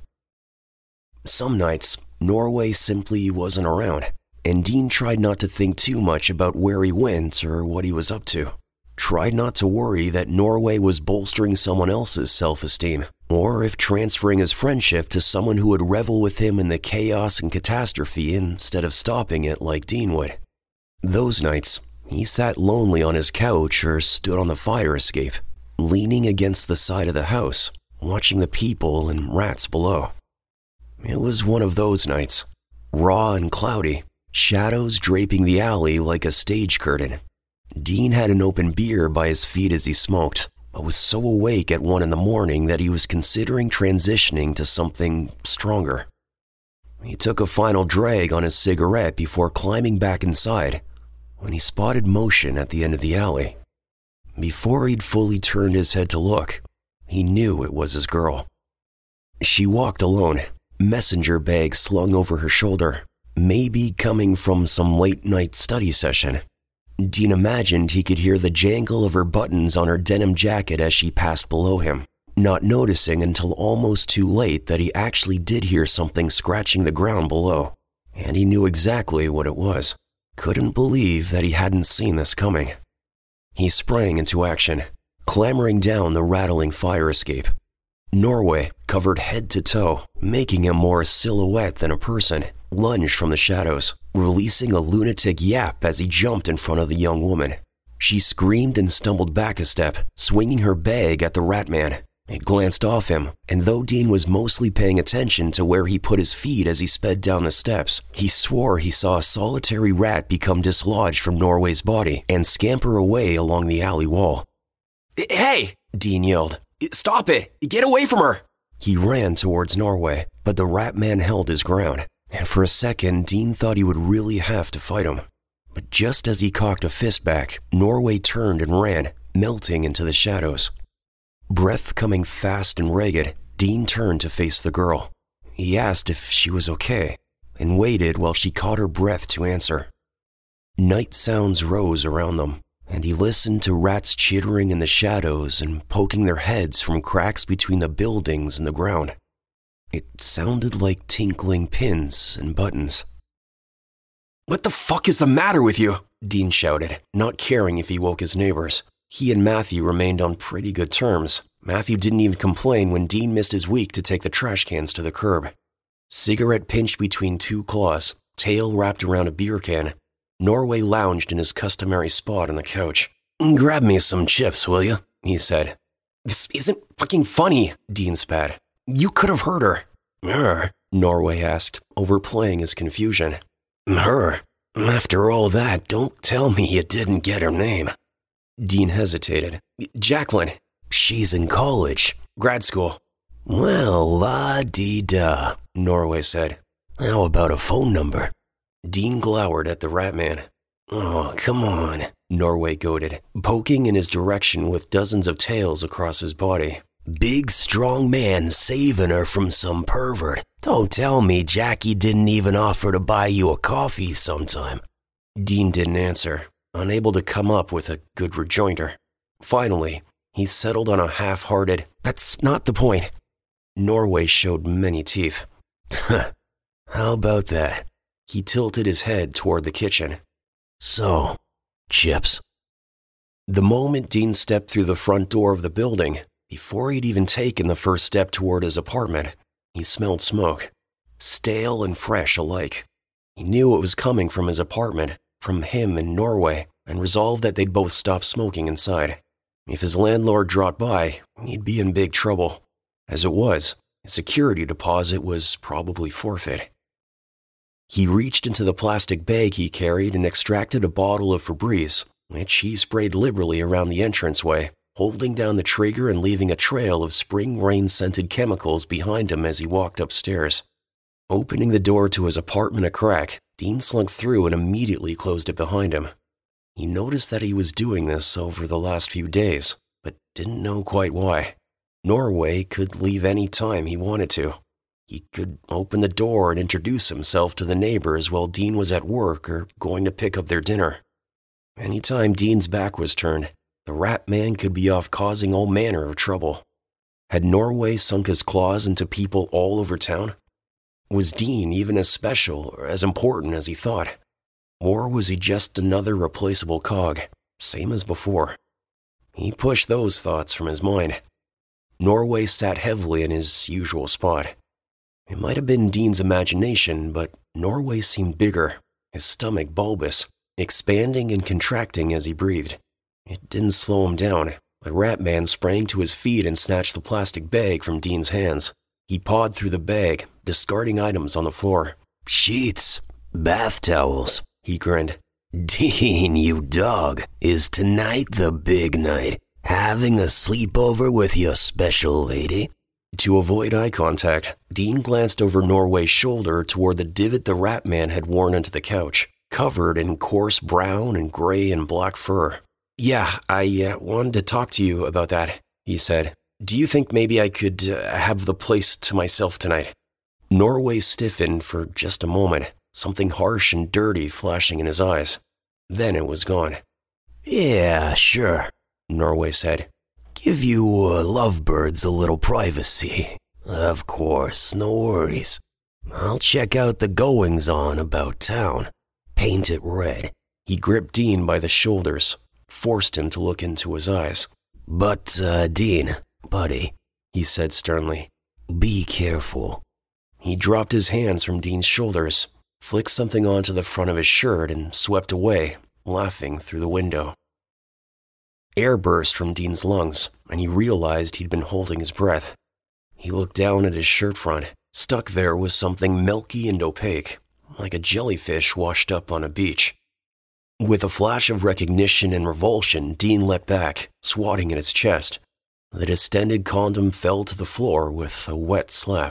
Some nights, Norway simply wasn't around, and Dean tried not to think too much about where he went or what he was up to. Tried not to worry that Norway was bolstering someone else's self-esteem, or if transferring his friendship to someone who would revel with him in the chaos and catastrophe instead of stopping it like Dean would. Those nights, he sat lonely on his couch or stood on the fire escape, leaning against the side of the house, watching the people and rats below. It was one of those nights, raw and cloudy, shadows draping the alley like a stage curtain. Dean had an open beer by his feet as he smoked, but was so awake at one in the morning that he was considering transitioning to something stronger. He took a final drag on his cigarette before climbing back inside, when he spotted motion at the end of the alley. Before he'd fully turned his head to look, he knew it was his girl. She walked alone, messenger bag slung over her shoulder, maybe coming from some late-night study session. Dean imagined he could hear the jangle of her buttons on her denim jacket as she passed below him, not noticing until almost too late that he actually did hear something scratching the ground below, and he knew exactly what it was. Couldn't believe that he hadn't seen this coming. He sprang into action, clambering down the rattling fire escape. Norway, covered head to toe, making him more a silhouette than a person, lunged from the shadows, releasing a lunatic yap as he jumped in front of the young woman. She screamed and stumbled back a step, swinging her bag at the rat man. It glanced off him, and though Dean was mostly paying attention to where he put his feet as he sped down the steps, he swore he saw a solitary rat become dislodged from Norway's body and scamper away along the alley wall. "Hey!" Dean yelled. "Stop it! Get away from her!" He ran towards Norway, but the rat man held his ground, and for a second Dean thought he would really have to fight him. But just as he cocked a fist back, Norway turned and ran, melting into the shadows. Breath coming fast and ragged, Dean turned to face the girl. He asked if she was okay. and waited while she caught her breath to answer. Night sounds rose around them, and he listened to rats chittering in the shadows and poking their heads from cracks between the buildings and the ground. It sounded like tinkling pins and buttons. "What the fuck is the matter with you?" Dean shouted, not caring if he woke his neighbors. He and Matthew remained on pretty good terms. Matthew didn't even complain when Dean missed his week to take the trash cans to the curb. Cigarette pinched between two claws, tail wrapped around a beer can, Norway lounged in his customary spot on the couch. "Grab me some chips, will you?" he said. "This isn't fucking funny," Dean spat. "You could have heard her." "Her?" Norway asked, overplaying his confusion. "Her? After all that, don't tell me you didn't get her name." Dean hesitated. "Jacqueline. She's in college. Grad school." "Well, la-dee-da," Norway said. "How about a phone number?" Dean glowered at the rat man. "Oh, come on," Norway goaded, poking in his direction with dozens of tails across his body. "Big, strong man saving her from some pervert. Don't tell me Jackie didn't even offer to buy you a coffee sometime." Dean didn't answer, unable to come up with a good rejoinder. Finally, he settled on a half-hearted, "That's not the point." Norway showed many teeth. "How about that?" He tilted his head toward the kitchen. "So, chips." The moment Dean stepped through the front door of the building, before he'd even taken the first step toward his apartment, he smelled smoke, stale and fresh alike. He knew it was coming from his apartment, from him and Norway, and resolved that they'd both stop smoking inside. If his landlord dropped by, he'd be in big trouble. As it was, his security deposit was probably forfeit. He reached into the plastic bag he carried and extracted a bottle of Febreze, which he sprayed liberally around the entranceway, holding down the trigger and leaving a trail of spring rain-scented chemicals behind him as he walked upstairs. Opening the door to his apartment a crack, Dean slunk through and immediately closed it behind him. He noticed that he was doing this over the last few days, but didn't know quite why. Norway could leave any time he wanted to. He could open the door and introduce himself to the neighbors while Dean was at work or going to pick up their dinner. Anytime Dean's back was turned, the rat man could be off causing all manner of trouble. Had Norway sunk his claws into people all over town? Was Dean even as special or as important as he thought? Or was he just another replaceable cog, same as before? He pushed those thoughts from his mind. Norway sat heavily in his usual spot. It might have been Dean's imagination, but Norway seemed bigger, his stomach bulbous, expanding and contracting as he breathed. It didn't slow him down. The rat man sprang to his feet and snatched the plastic bag from Dean's hands. He pawed through the bag, discarding items on the floor. "Sheets, bath towels," he grinned. "Dean, you dog, is tonight the big night? Having a sleepover with your special lady?" To avoid eye contact, Dean glanced over Norway's shoulder toward the divot the rat man had worn into the couch, covered in coarse brown and gray and black fur. "Yeah, I uh, wanted to talk to you about that," he said. "Do you think maybe I could uh, have the place to myself tonight?" Norway stiffened for just a moment, something harsh and dirty flashing in his eyes. Then it was gone. "Yeah, sure," Norway said. "Give you uh, lovebirds a little privacy. Of course, no worries. I'll check out the goings-on about town. Paint it red." He gripped Dean by the shoulders, forced him to look into his eyes. "But, uh, Dean, buddy," he said sternly, "be careful." He dropped his hands from Dean's shoulders, flicked something onto the front of his shirt, and swept away, laughing through the window. Air burst from Dean's lungs, and he realized he'd been holding his breath. He looked down at his shirt front. Stuck there was something milky and opaque, like a jellyfish washed up on a beach. With a flash of recognition and revulsion, Dean leapt back, swatting at its chest. The distended condom fell to the floor with a wet slap.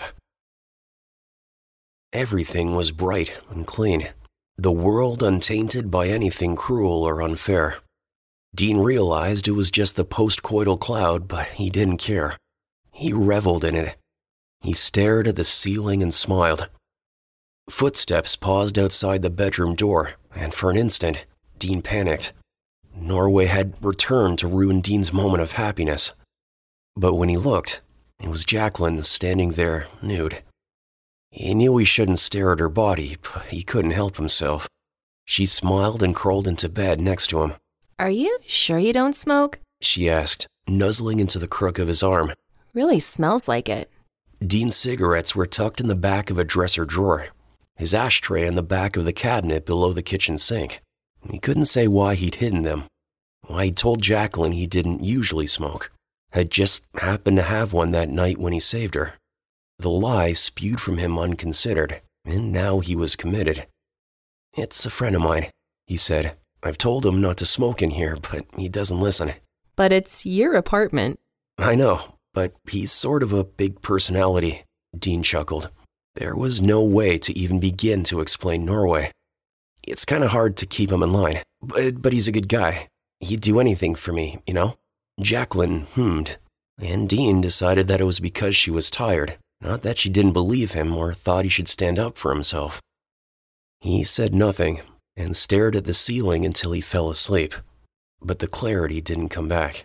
Everything was bright and clean, the world untainted by anything cruel or unfair. Dean realized it was just the post-coital cloud, but he didn't care. He reveled in it. He stared at the ceiling and smiled. Footsteps paused outside the bedroom door, and for an instant, Dean panicked. Norway had returned to ruin Dean's moment of happiness. But when he looked, it was Jacqueline standing there, nude. He knew he shouldn't stare at her body, but he couldn't help himself. She smiled and crawled into bed next to him. Are you sure you don't smoke? She asked, nuzzling into the crook of his arm. Really smells like it. Dean's cigarettes were tucked in the back of a dresser drawer, his ashtray in the back of the cabinet below the kitchen sink. He couldn't say why he'd hidden them, why he'd told Jacqueline he didn't usually smoke, had just happened to have one that night when he saved her. The lie spewed from him unconsidered, and now he was committed. "It's a friend of mine," he said. "I've told him not to smoke in here, but he doesn't listen." But it's your apartment. "I know, but he's sort of a big personality," Dean chuckled. There was no way to even begin to explain Norway. "It's kind of hard to keep him in line, but, but he's a good guy. He'd do anything for me, you know?" Jacqueline hummed, and Dean decided that it was because she was tired, not that she didn't believe him or thought he should stand up for himself. He said nothing and stared at the ceiling until he fell asleep, but the clarity didn't come back.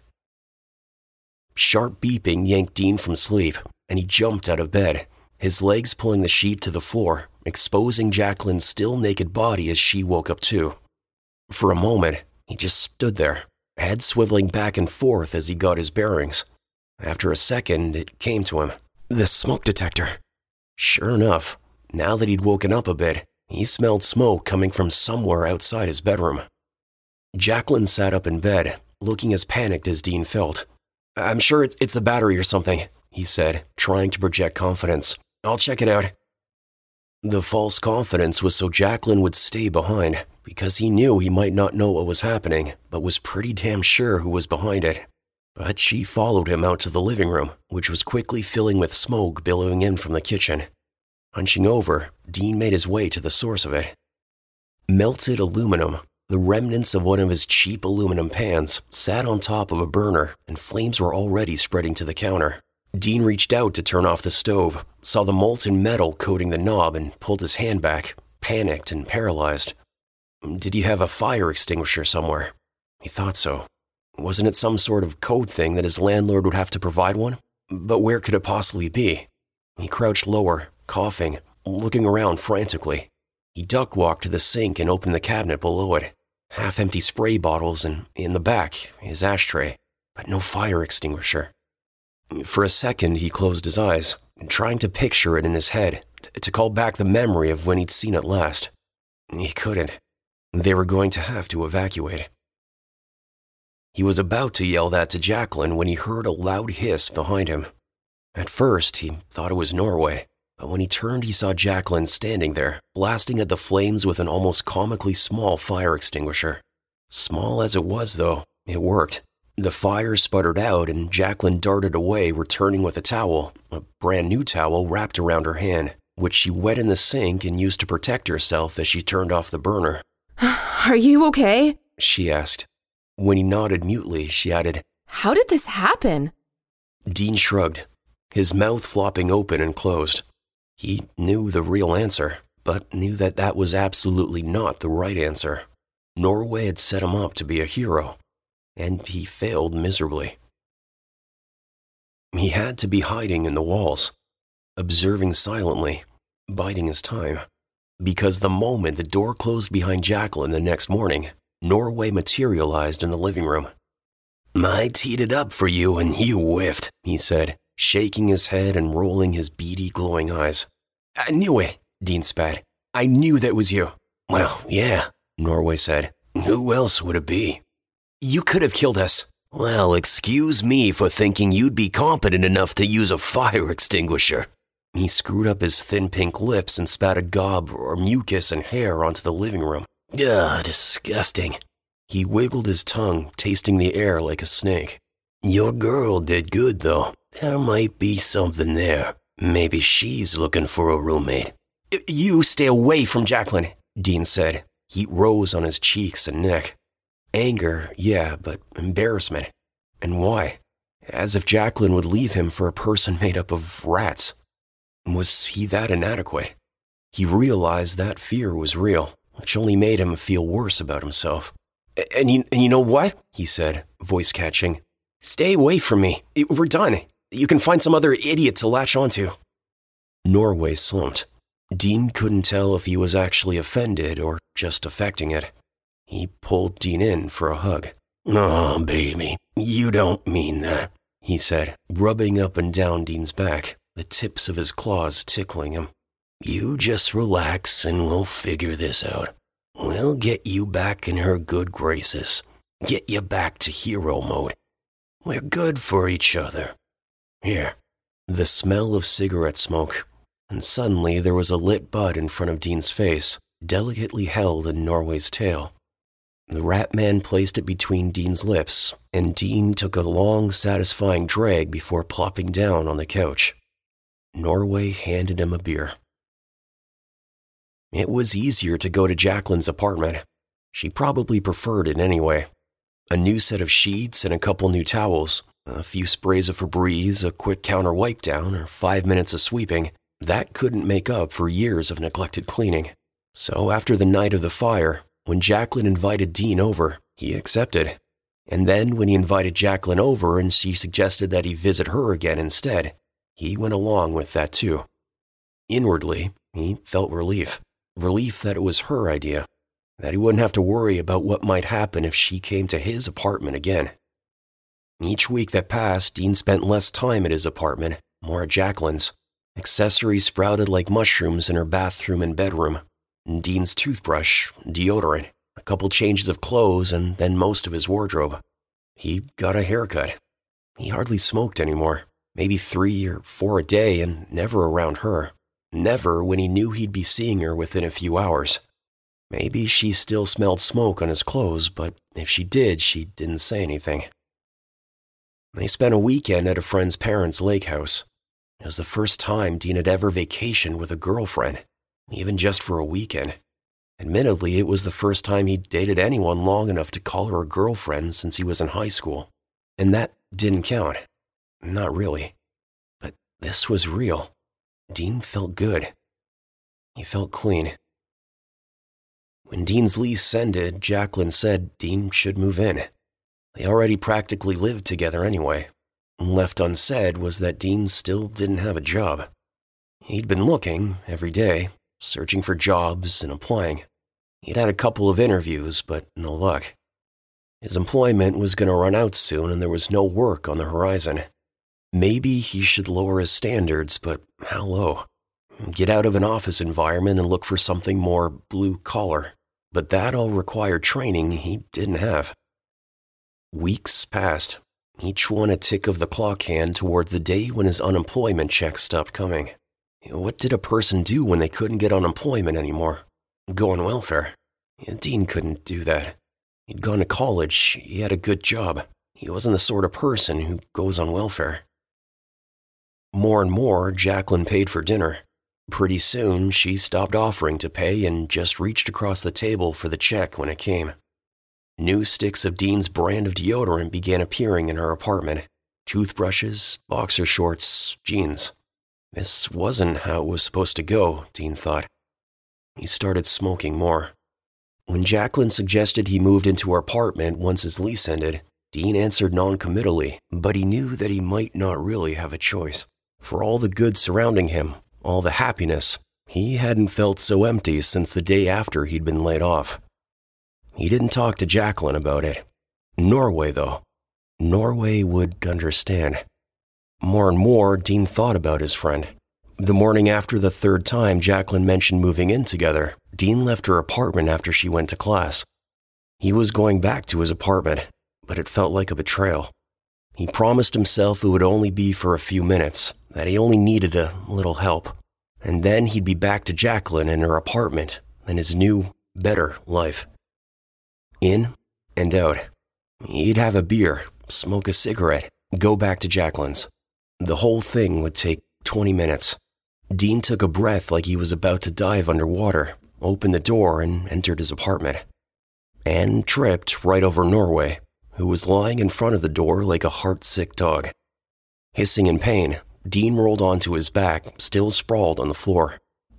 Sharp beeping yanked Dean from sleep, and he jumped out of bed, his legs pulling the sheet to the floor, exposing Jacqueline's still naked body as she woke up too. For a moment, he just stood there, head swiveling back and forth as he got his bearings. After a second, it came to him. The smoke detector. Sure enough, now that he'd woken up a bit, he smelled smoke coming from somewhere outside his bedroom. Jacqueline sat up in bed, looking as panicked as Dean felt. "I'm sure it's a battery or something," he said, trying to project confidence. "I'll check it out." The false confidence was so Jacqueline would stay behind, because he knew he might not know what was happening, but was pretty damn sure who was behind it. But she followed him out to the living room, which was quickly filling with smoke billowing in from the kitchen. Hunching over, Dean made his way to the source of it. Melted aluminum, the remnants of one of his cheap aluminum pans, sat on top of a burner, and flames were already spreading to the counter. Dean reached out to turn off the stove, saw the molten metal coating the knob, and pulled his hand back, panicked and paralyzed. Did he have a fire extinguisher somewhere? He thought so. Wasn't it some sort of code thing that his landlord would have to provide one? But where could it possibly be? He crouched lower, coughing, looking around frantically. He duck-walked to the sink and opened the cabinet below it. Half-empty spray bottles and, in the back, his ashtray, but no fire extinguisher. For a second, he closed his eyes, trying to picture it in his head, t- to call back the memory of when he'd seen it last. He couldn't. They were going to have to evacuate. He was about to yell that to Jacqueline when he heard a loud hiss behind him. At first, he thought it was Norway, but when he turned, he saw Jacqueline standing there, blasting at the flames with an almost comically small fire extinguisher. Small as it was, though, it worked. The fire sputtered out, and Jacqueline darted away, returning with a towel, a brand new towel wrapped around her hand, which she wet in the sink and used to protect herself as she turned off the burner. "Are you okay?" she asked. When he nodded mutely, she added, "How did this happen?" Dean shrugged, his mouth flopping open and closed. He knew the real answer, but knew that that was absolutely not the right answer. Norway had set him up to be a hero, and he failed miserably. He had to be hiding in the walls, observing silently, biding his time, because the moment the door closed behind Jacqueline the next morning, Norway materialized in the living room. "I teed it up for you and you whiffed," he said, shaking his head and rolling his beady, glowing eyes. "I knew it," Dean spat. "I knew that was you." "Well, yeah," Norway said. "Who else would it be?" "You could have killed us." "Well, excuse me for thinking you'd be competent enough to use a fire extinguisher." He screwed up his thin pink lips and spat a gob or mucus and hair onto the living room. Ugh, disgusting. He wiggled his tongue, tasting the air like a snake. "Your girl did good, though. There might be something there. Maybe she's looking for a roommate." "You stay away from Jacqueline," Dean said. Heat rose on his cheeks and neck. Anger, yeah, but embarrassment. And why? As if Jacqueline would leave him for a person made up of rats. Was he that inadequate? He realized that fear was real, which only made him feel worse about himself. And you, and you know what? He said, voice catching. Stay away from me. We're done. You can find some other idiot to latch onto. Norway slumped. Dean couldn't tell if he was actually offended or just affecting it. He pulled Dean in for a hug. Oh, baby, you don't mean that, he said, rubbing up and down Dean's back, the tips of his claws tickling him. You just relax and we'll figure this out. We'll get you back in her good graces. Get you back to hero mode. We're good for each other. Here. The smell of cigarette smoke. And suddenly there was a lit bud in front of Dean's face, delicately held in Norway's tail. The rat man placed it between Dean's lips, and Dean took a long, satisfying drag before plopping down on the couch. Norway handed him a beer. It was easier to go to Jacqueline's apartment. She probably preferred it anyway. A new set of sheets and a couple new towels, a few sprays of Febreze, a quick counter wipe down, or five minutes of sweeping. That couldn't make up for years of neglected cleaning. So after the night of the fire, when Jacqueline invited Dean over, he accepted. And then when he invited Jacqueline over and she suggested that he visit her again instead, he went along with that too. Inwardly, he felt relief. Relief that it was her idea, that he wouldn't have to worry about what might happen if she came to his apartment again. Each week that passed, Dean spent less time at his apartment, more at Jacqueline's. Accessories sprouted like mushrooms in her bathroom and bedroom. Dean's toothbrush, deodorant, a couple changes of clothes, and then most of his wardrobe. He got a haircut. He hardly smoked anymore, maybe three or four a day, and never around her. Never when he knew he'd be seeing her within a few hours. Maybe she still smelled smoke on his clothes, but if she did, she didn't say anything. They spent a weekend at a friend's parents' lake house. It was the first time Dean had ever vacationed with a girlfriend, even just for a weekend. Admittedly, it was the first time he'd dated anyone long enough to call her a girlfriend since he was in high school. And that didn't count. Not really. But this was real. Dean felt good. He felt clean. When Dean's lease ended, Jacqueline said Dean should move in. They already practically lived together anyway. Left unsaid was that Dean still didn't have a job. He'd been looking every day, searching for jobs and applying. He'd had a couple of interviews, but no luck. His employment was going to run out soon and there was no work on the horizon. Maybe he should lower his standards, but how low? Get out of an office environment and look for something more blue-collar. But that all required training he didn't have. Weeks passed, each one a tick of the clock hand toward the day when his unemployment check stopped coming. What did a person do when they couldn't get unemployment anymore? Go on welfare? Dean couldn't do that. He'd gone to college, he had a good job. He wasn't the sort of person who goes on welfare. More and more, Jacqueline paid for dinner. Pretty soon, she stopped offering to pay and just reached across the table for the check when it came. New sticks of Dean's brand of deodorant began appearing in her apartment. Toothbrushes, boxer shorts, jeans. This wasn't how it was supposed to go, Dean thought. He started smoking more. When Jacqueline suggested he moved into her apartment once his lease ended, Dean answered non-committally, but he knew that he might not really have a choice. For all the good surrounding him, all the happiness, he hadn't felt so empty since the day after he'd been laid off. He didn't talk to Jacqueline about it. Norway, though. Norway would understand. More and more, Dean thought about his friend. The morning after the third time Jacqueline mentioned moving in together, Dean left her apartment after she went to class. He was going back to his apartment, but it felt like a betrayal. He promised himself it would only be for a few minutes, that he only needed a little help, and then he'd be back to Jacqueline in her apartment and his new, better life. In and out. He'd have a beer, smoke a cigarette, go back to Jacqueline's. The whole thing would take twenty minutes. Dean took a breath like he was about to dive underwater, opened the door, and entered his apartment. And tripped right over Norway, who was lying in front of the door like a heart-sick dog. Hissing in pain, Dean rolled onto his back, still sprawled on the floor.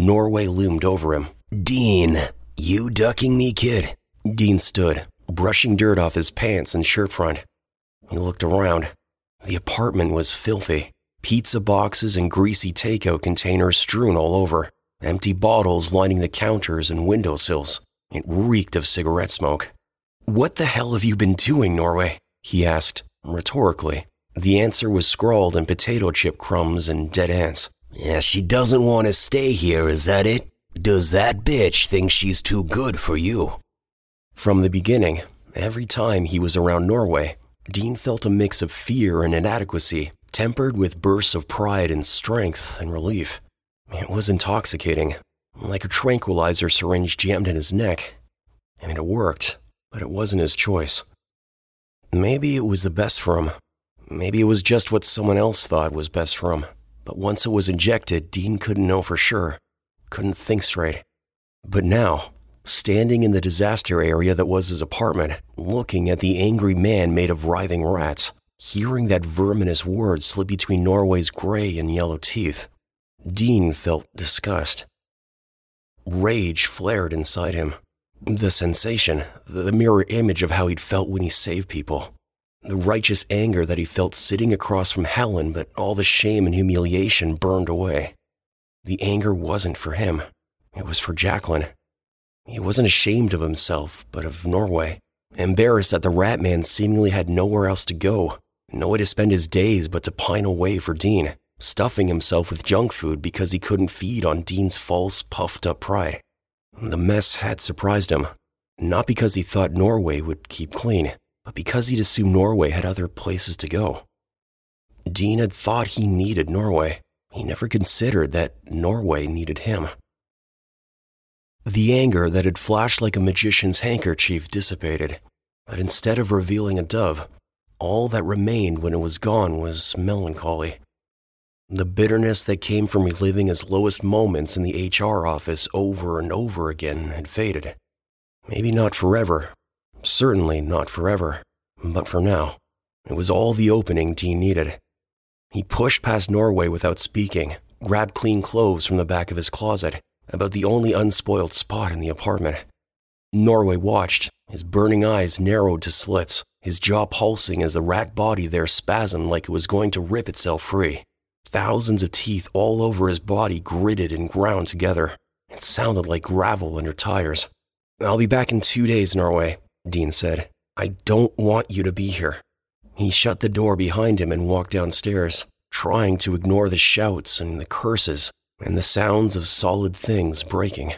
Norway loomed over him. "Dean, you ducking me, kid?" Dean stood, brushing dirt off his pants and shirt front. He looked around. The apartment was filthy. Pizza boxes and greasy takeout containers strewn all over. Empty bottles lining the counters and windowsills. It reeked of cigarette smoke. "What the hell have you been doing, Norway?" he asked, rhetorically. The answer was scrawled in potato chip crumbs and dead ants. "Yeah, she doesn't want to stay here, is that it? Does that bitch think she's too good for you?" From the beginning, every time he was around Norway, Dean felt a mix of fear and inadequacy, tempered with bursts of pride and strength and relief. It was intoxicating, like a tranquilizer syringe jammed in his neck. I mean, it worked, but it wasn't his choice. Maybe it was the best for him. Maybe it was just what someone else thought was best for him. But once it was injected, Dean couldn't know for sure. Couldn't think straight. But now, standing in the disaster area that was his apartment, looking at the angry man made of writhing rats, hearing that verminous word slip between Norway's gray and yellow teeth, Dean felt disgust. Rage flared inside him. The sensation, the mirror image of how he'd felt when he saved people. The righteous anger that he felt sitting across from Helen, but all the shame and humiliation burned away. The anger wasn't for him. It was for Jacqueline. He wasn't ashamed of himself, but of Norway. Embarrassed that the rat man seemingly had nowhere else to go, no way to spend his days but to pine away for Dean, stuffing himself with junk food because he couldn't feed on Dean's false, puffed-up pride. The mess had surprised him, not because he thought Norway would keep clean, but because he'd assumed Norway had other places to go. Dean had thought he needed Norway. He never considered that Norway needed him. The anger that had flashed like a magician's handkerchief dissipated, but instead of revealing a dove, all that remained when it was gone was melancholy. The bitterness that came from reliving his lowest moments in the H R office over and over again had faded. Maybe not forever, certainly not forever, but for now, it was all the opening Dean needed. He pushed past Norway without speaking, grabbed clean clothes from the back of his closet, about the only unspoiled spot in the apartment. Norway watched, his burning eyes narrowed to slits, his jaw pulsing as the rat body there spasmed like it was going to rip itself free. Thousands of teeth all over his body gritted and ground together. It sounded like gravel under tires. "I'll be back in two days, Norway," Dean said. "I don't want you to be here." He shut the door behind him and walked downstairs, trying to ignore the shouts and the curses and the sounds of solid things breaking.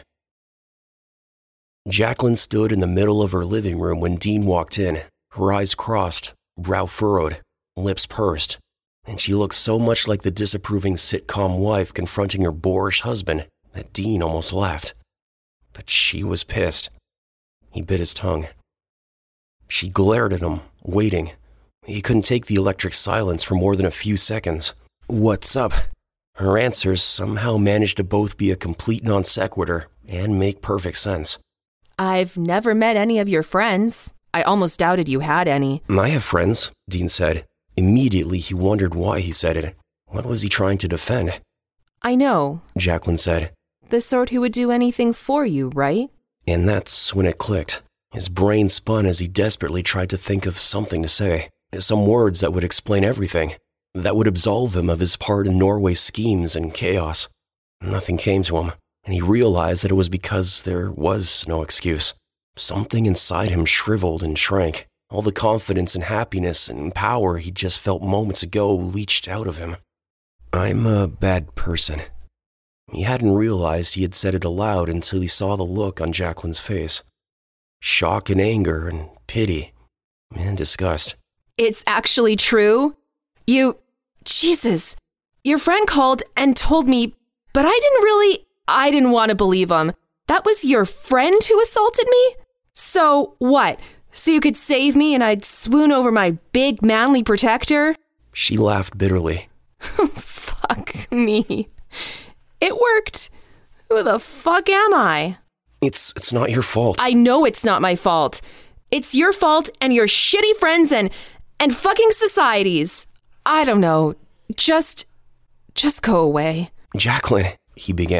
Jacqueline stood in the middle of her living room when Dean walked in, her eyes crossed, brow furrowed, lips pursed, and she looked so much like the disapproving sitcom wife confronting her boorish husband that Dean almost laughed. But she was pissed. He bit his tongue. She glared at him, waiting. He couldn't take the electric silence for more than a few seconds. "What's up?" Her answers somehow managed to both be a complete non sequitur and make perfect sense. "I've never met any of your friends. I almost doubted you had any." "I have friends," Dean said. Immediately, he wondered why he said it. What was he trying to defend? "I know," Jacqueline said. "the sort who would do anything for you, right?" And that's when it clicked. His brain spun as he desperately tried to think of something to say, some words that would explain everything, that would absolve him of his part in Norway's schemes and chaos. Nothing came to him, and he realized that it was because there was no excuse. Something inside him shriveled and shrank. All the confidence and happiness and power he just felt moments ago leached out of him. "I'm a bad person." He hadn't realized he had said it aloud until he saw the look on Jacqueline's face. Shock and anger and pity and disgust. "It's actually true? You... Jesus. Your friend called and told me, but I didn't really... I didn't want to believe him. That was your friend who assaulted me? So what? So you could save me and I'd swoon over my big manly protector?" She laughed bitterly. Fuck me. It worked. Who the fuck am I? It's it's not your fault. I know it's not my fault. It's your fault and your shitty friends and and fucking societies. I don't know. Just just go away. "Jacqueline," he began.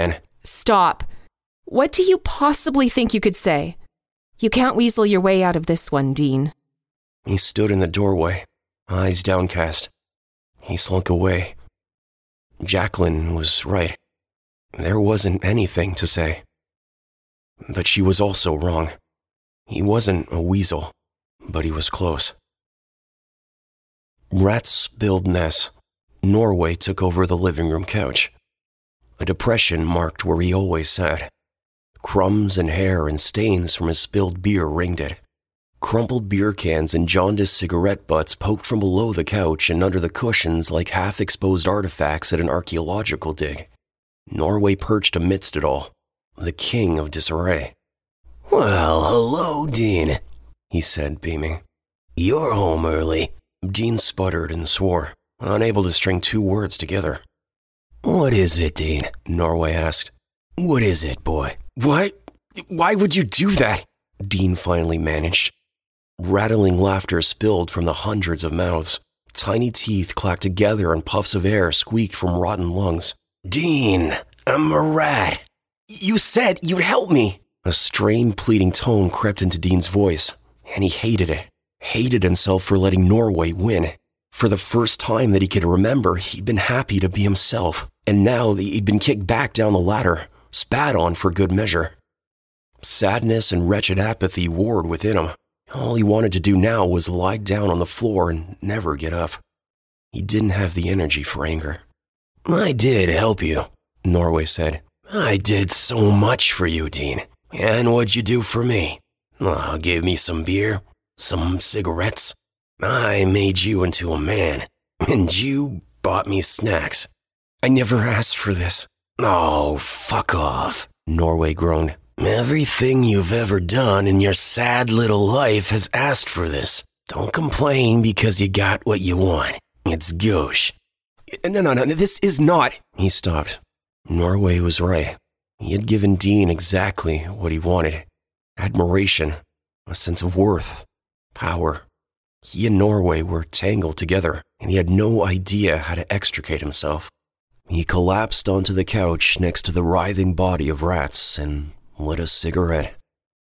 Stop. What do you possibly think you could say? You can't weasel your way out of this one, Dean. He stood in the doorway, eyes downcast. He slunk away. Jacqueline was right. There wasn't anything to say. But she was also wrong. He wasn't a weasel, but he was close. Rats build nests. Norway took over the living room couch. A depression marked where he always sat. Crumbs and hair and stains from his spilled beer ringed it. Crumpled beer cans and jaundiced cigarette butts poked from below the couch and under the cushions like half-exposed artifacts at an archaeological dig. Norway perched amidst it all, the king of disarray. "Well, hello, Dean," he said, beaming. "You're home early." Dean sputtered and swore, unable to string two words together. "What is it, Dean?" Norway asked. "What is it, boy?" Why? Why would you do that? Dean finally managed. Rattling laughter spilled from the hundreds of mouths. Tiny teeth clacked together and puffs of air squeaked from rotten lungs. "Dean, I'm a rat. You said you'd help me." A strained, pleading tone crept into Dean's voice, and he hated it. Hated himself for letting Norway win. For the first time that he could remember, he'd been happy to be himself, and now he'd been kicked back down the ladder, spat on for good measure. Sadness and wretched apathy warred within him. All he wanted to do now was lie down on the floor and never get up. He didn't have the energy for anger. "I did help you," Norway said. "I did so much for you, Dean. And what'd you do for me? Oh, gave me some beer, some cigarettes. I made you into a man, and you bought me snacks. I never asked for this." "Oh, fuck off," Norway groaned. "Everything you've ever done in your sad little life has asked for this. Don't complain because you got what you want. It's gauche." No, no, no, this is not." He stopped. Norway was right. He had given Dean exactly what he wanted. Admiration, a sense of worth, power. He and Norway were tangled together, and he had no idea how to extricate himself. He collapsed onto the couch next to the writhing body of rats and lit a cigarette.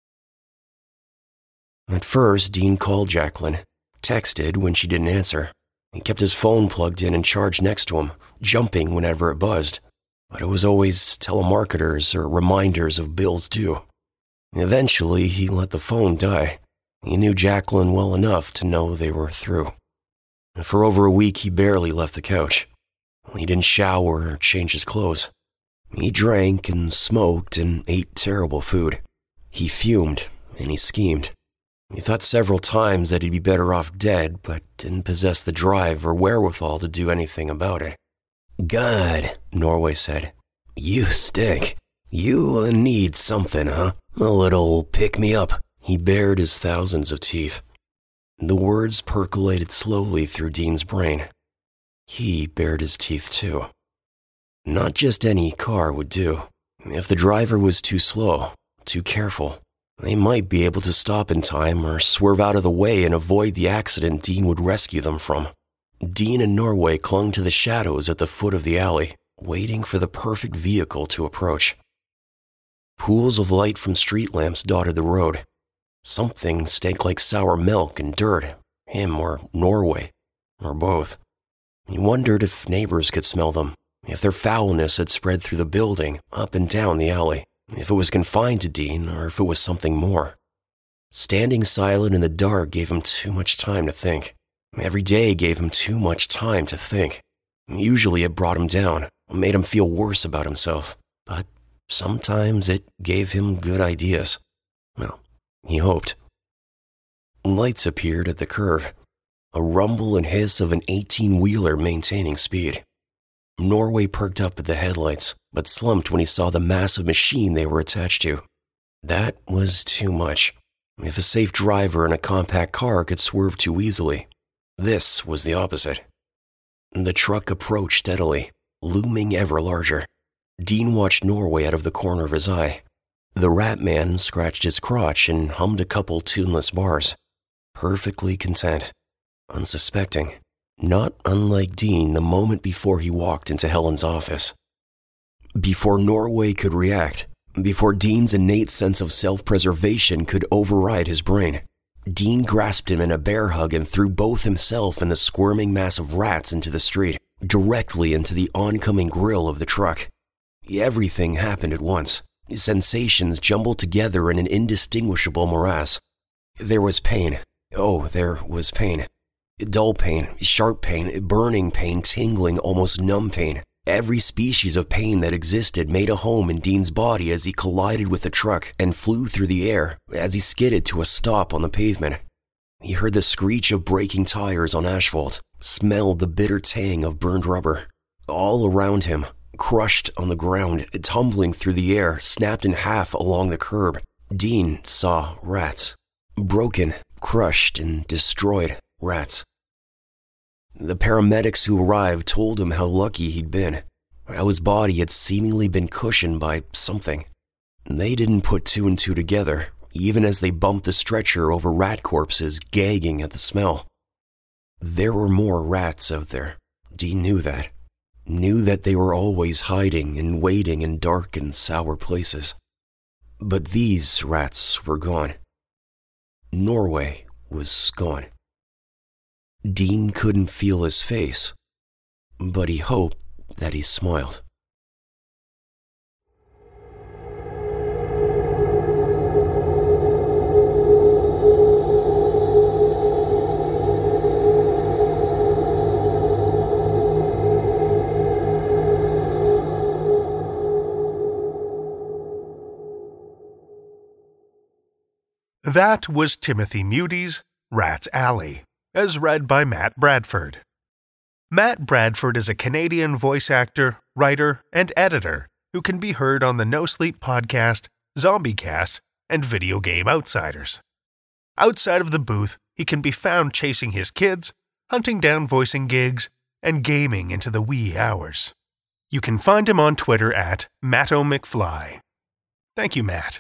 At first, Dean called Jacqueline, texted when she didn't answer. He kept his phone plugged in and charged next to him, jumping whenever it buzzed. But it was always telemarketers or reminders of bills due. Eventually, he let the phone die. He knew Jacqueline well enough to know they were through. For over a week, he barely left the couch. He didn't shower or change his clothes. He drank and smoked and ate terrible food. He fumed and he schemed. He thought several times that he'd be better off dead, but didn't possess the drive or wherewithal to do anything about it. "God," Norway said, "you stink. You need something, huh? A little pick-me-up." He bared his thousands of teeth. The words percolated slowly through Dean's brain. He bared his teeth too. Not just any car would do. If the driver was too slow, too careful, they might be able to stop in time or swerve out of the way and avoid the accident Dean would rescue them from. Dean and Norway clung to the shadows at the foot of the alley, waiting for the perfect vehicle to approach. Pools of light from street lamps dotted the road. Something stank like sour milk and dirt, him or Norway, or both. He wondered if neighbors could smell them, if their foulness had spread through the building, up and down the alley, if it was confined to Dean or if it was something more. Standing silent in the dark gave him too much time to think. Every day gave him too much time to think. Usually it brought him down, made him feel worse about himself, but sometimes it gave him good ideas. Well, he hoped. Lights appeared at the curve. A rumble and hiss of an eighteen-wheeler maintaining speed. Norway perked up at the headlights, but slumped when he saw the massive machine they were attached to. That was too much. If a safe driver in a compact car could swerve too easily, this was the opposite. The truck approached steadily, looming ever larger. Dean watched Norway out of the corner of his eye. The rat man scratched his crotch and hummed a couple tuneless bars. Perfectly content. Unsuspecting, not unlike Dean the moment before he walked into Helen's office. Before Norway could react, before Dean's innate sense of self-preservation could override his brain, Dean grasped him in a bear hug and threw both himself and the squirming mass of rats into the street, directly into the oncoming grill of the truck. Everything happened at once. Sensations jumbled together in an indistinguishable morass. There was pain. Oh, there was pain. Dull pain, sharp pain, burning pain, tingling, almost numb pain. Every species of pain that existed made a home in Dean's body as he collided with the truck and flew through the air as he skidded to a stop on the pavement. He heard the screech of braking tires on asphalt, smelled the bitter tang of burned rubber. All around him, crushed on the ground, tumbling through the air, snapped in half along the curb, Dean saw rats. Broken, crushed, and destroyed rats. The paramedics who arrived told him how lucky he'd been, how his body had seemingly been cushioned by something. They didn't put two and two together, even as they bumped the stretcher over rat corpses, gagging at the smell. There were more rats out there. Dean knew that. Knew that they were always hiding and waiting in dark and sour places. But these rats were gone. Norway was gone. Dean couldn't feel his face, but he hoped that he smiled. That was Timothy Muty's Rat's Alley, as read by Matt Bradford. Matt Bradford is a Canadian voice actor, writer, and editor who can be heard on the No Sleep podcast, ZombieCast, and Video Game Outsiders. Outside of the booth, he can be found chasing his kids, hunting down voicing gigs, and gaming into the wee hours. You can find him on Twitter at Matto McFly. Thank you, Matt.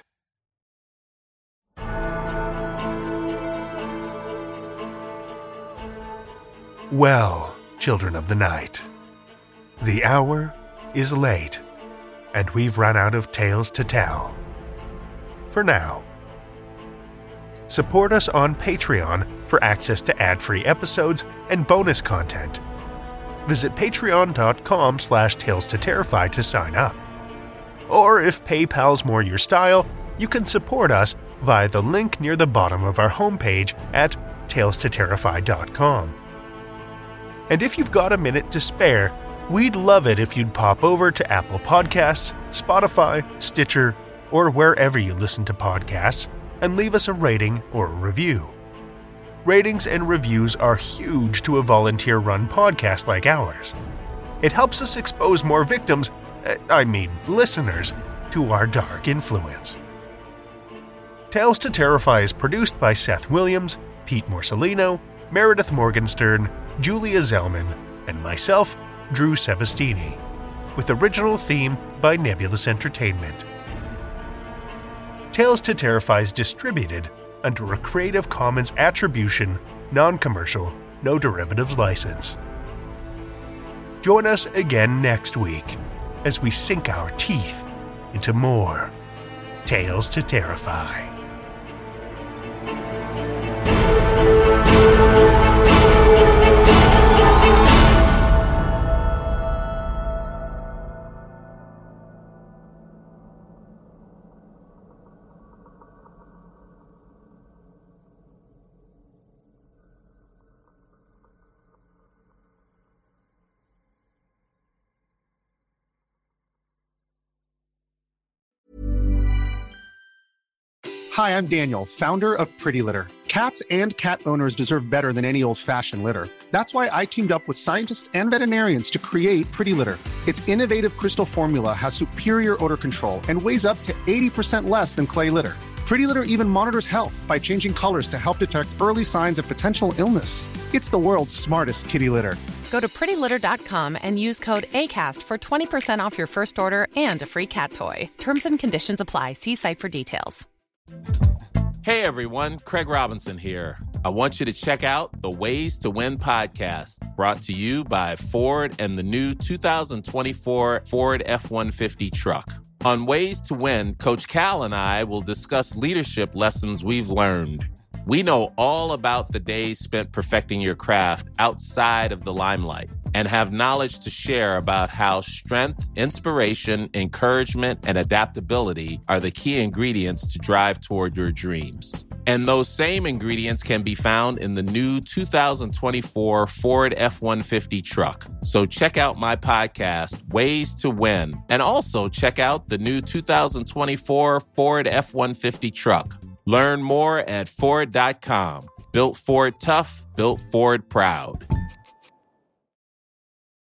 Well, children of the night, the hour is late, and we've run out of tales to tell. For now. Support us on Patreon for access to ad-free episodes and bonus content. Visit patreon.com slash tales to terrify to sign up. Or if PayPal's more your style, you can support us via the link near the bottom of our homepage at tales to terrify dot com. And if you've got a minute to spare, we'd love it if you'd pop over to Apple Podcasts, Spotify, Stitcher, or wherever you listen to podcasts and leave us a rating or a review. Ratings and reviews are huge to a volunteer-run podcast like ours. It helps us expose more victims, I mean listeners, to our dark influence. Tales to Terrify is produced by Seth Williams, Pete Morcellino, Meredith Morgenstern, Julia Zellman, and myself, Drew Sevastini, with original theme by Nebulous Entertainment. Tales to Terrify is distributed under a Creative Commons Attribution, Non-Commercial, No Derivatives license. Join us again next week as we sink our teeth into more Tales to Terrify. Hi, I'm Daniel, founder of Pretty Litter. Cats and cat owners deserve better than any old-fashioned litter. That's why I teamed up with scientists and veterinarians to create Pretty Litter. Its innovative crystal formula has superior odor control and weighs up to eighty percent less than clay litter. Pretty Litter even monitors health by changing colors to help detect early signs of potential illness. It's the world's smartest kitty litter. Go to pretty litter dot com and use code ACAST for twenty percent off your first order and a free cat toy. Terms and conditions apply. See site for details. Hey everyone, Craig Robinson here. I want you to check out the Ways to Win podcast, brought to you by Ford and the new two thousand twenty-four Ford F one fifty truck. On Ways to Win, Coach Cal and I will discuss leadership lessons we've learned. We know all about the days spent perfecting your craft outside of the limelight and have knowledge to share about how strength, inspiration, encouragement, and adaptability are the key ingredients to drive toward your dreams. And those same ingredients can be found in the new two thousand twenty-four Ford F one fifty truck. So check out my podcast, Ways to Win, and also check out the new two thousand twenty-four Ford F one fifty truck. Learn more at Ford dot com. Built Ford tough, built Ford proud.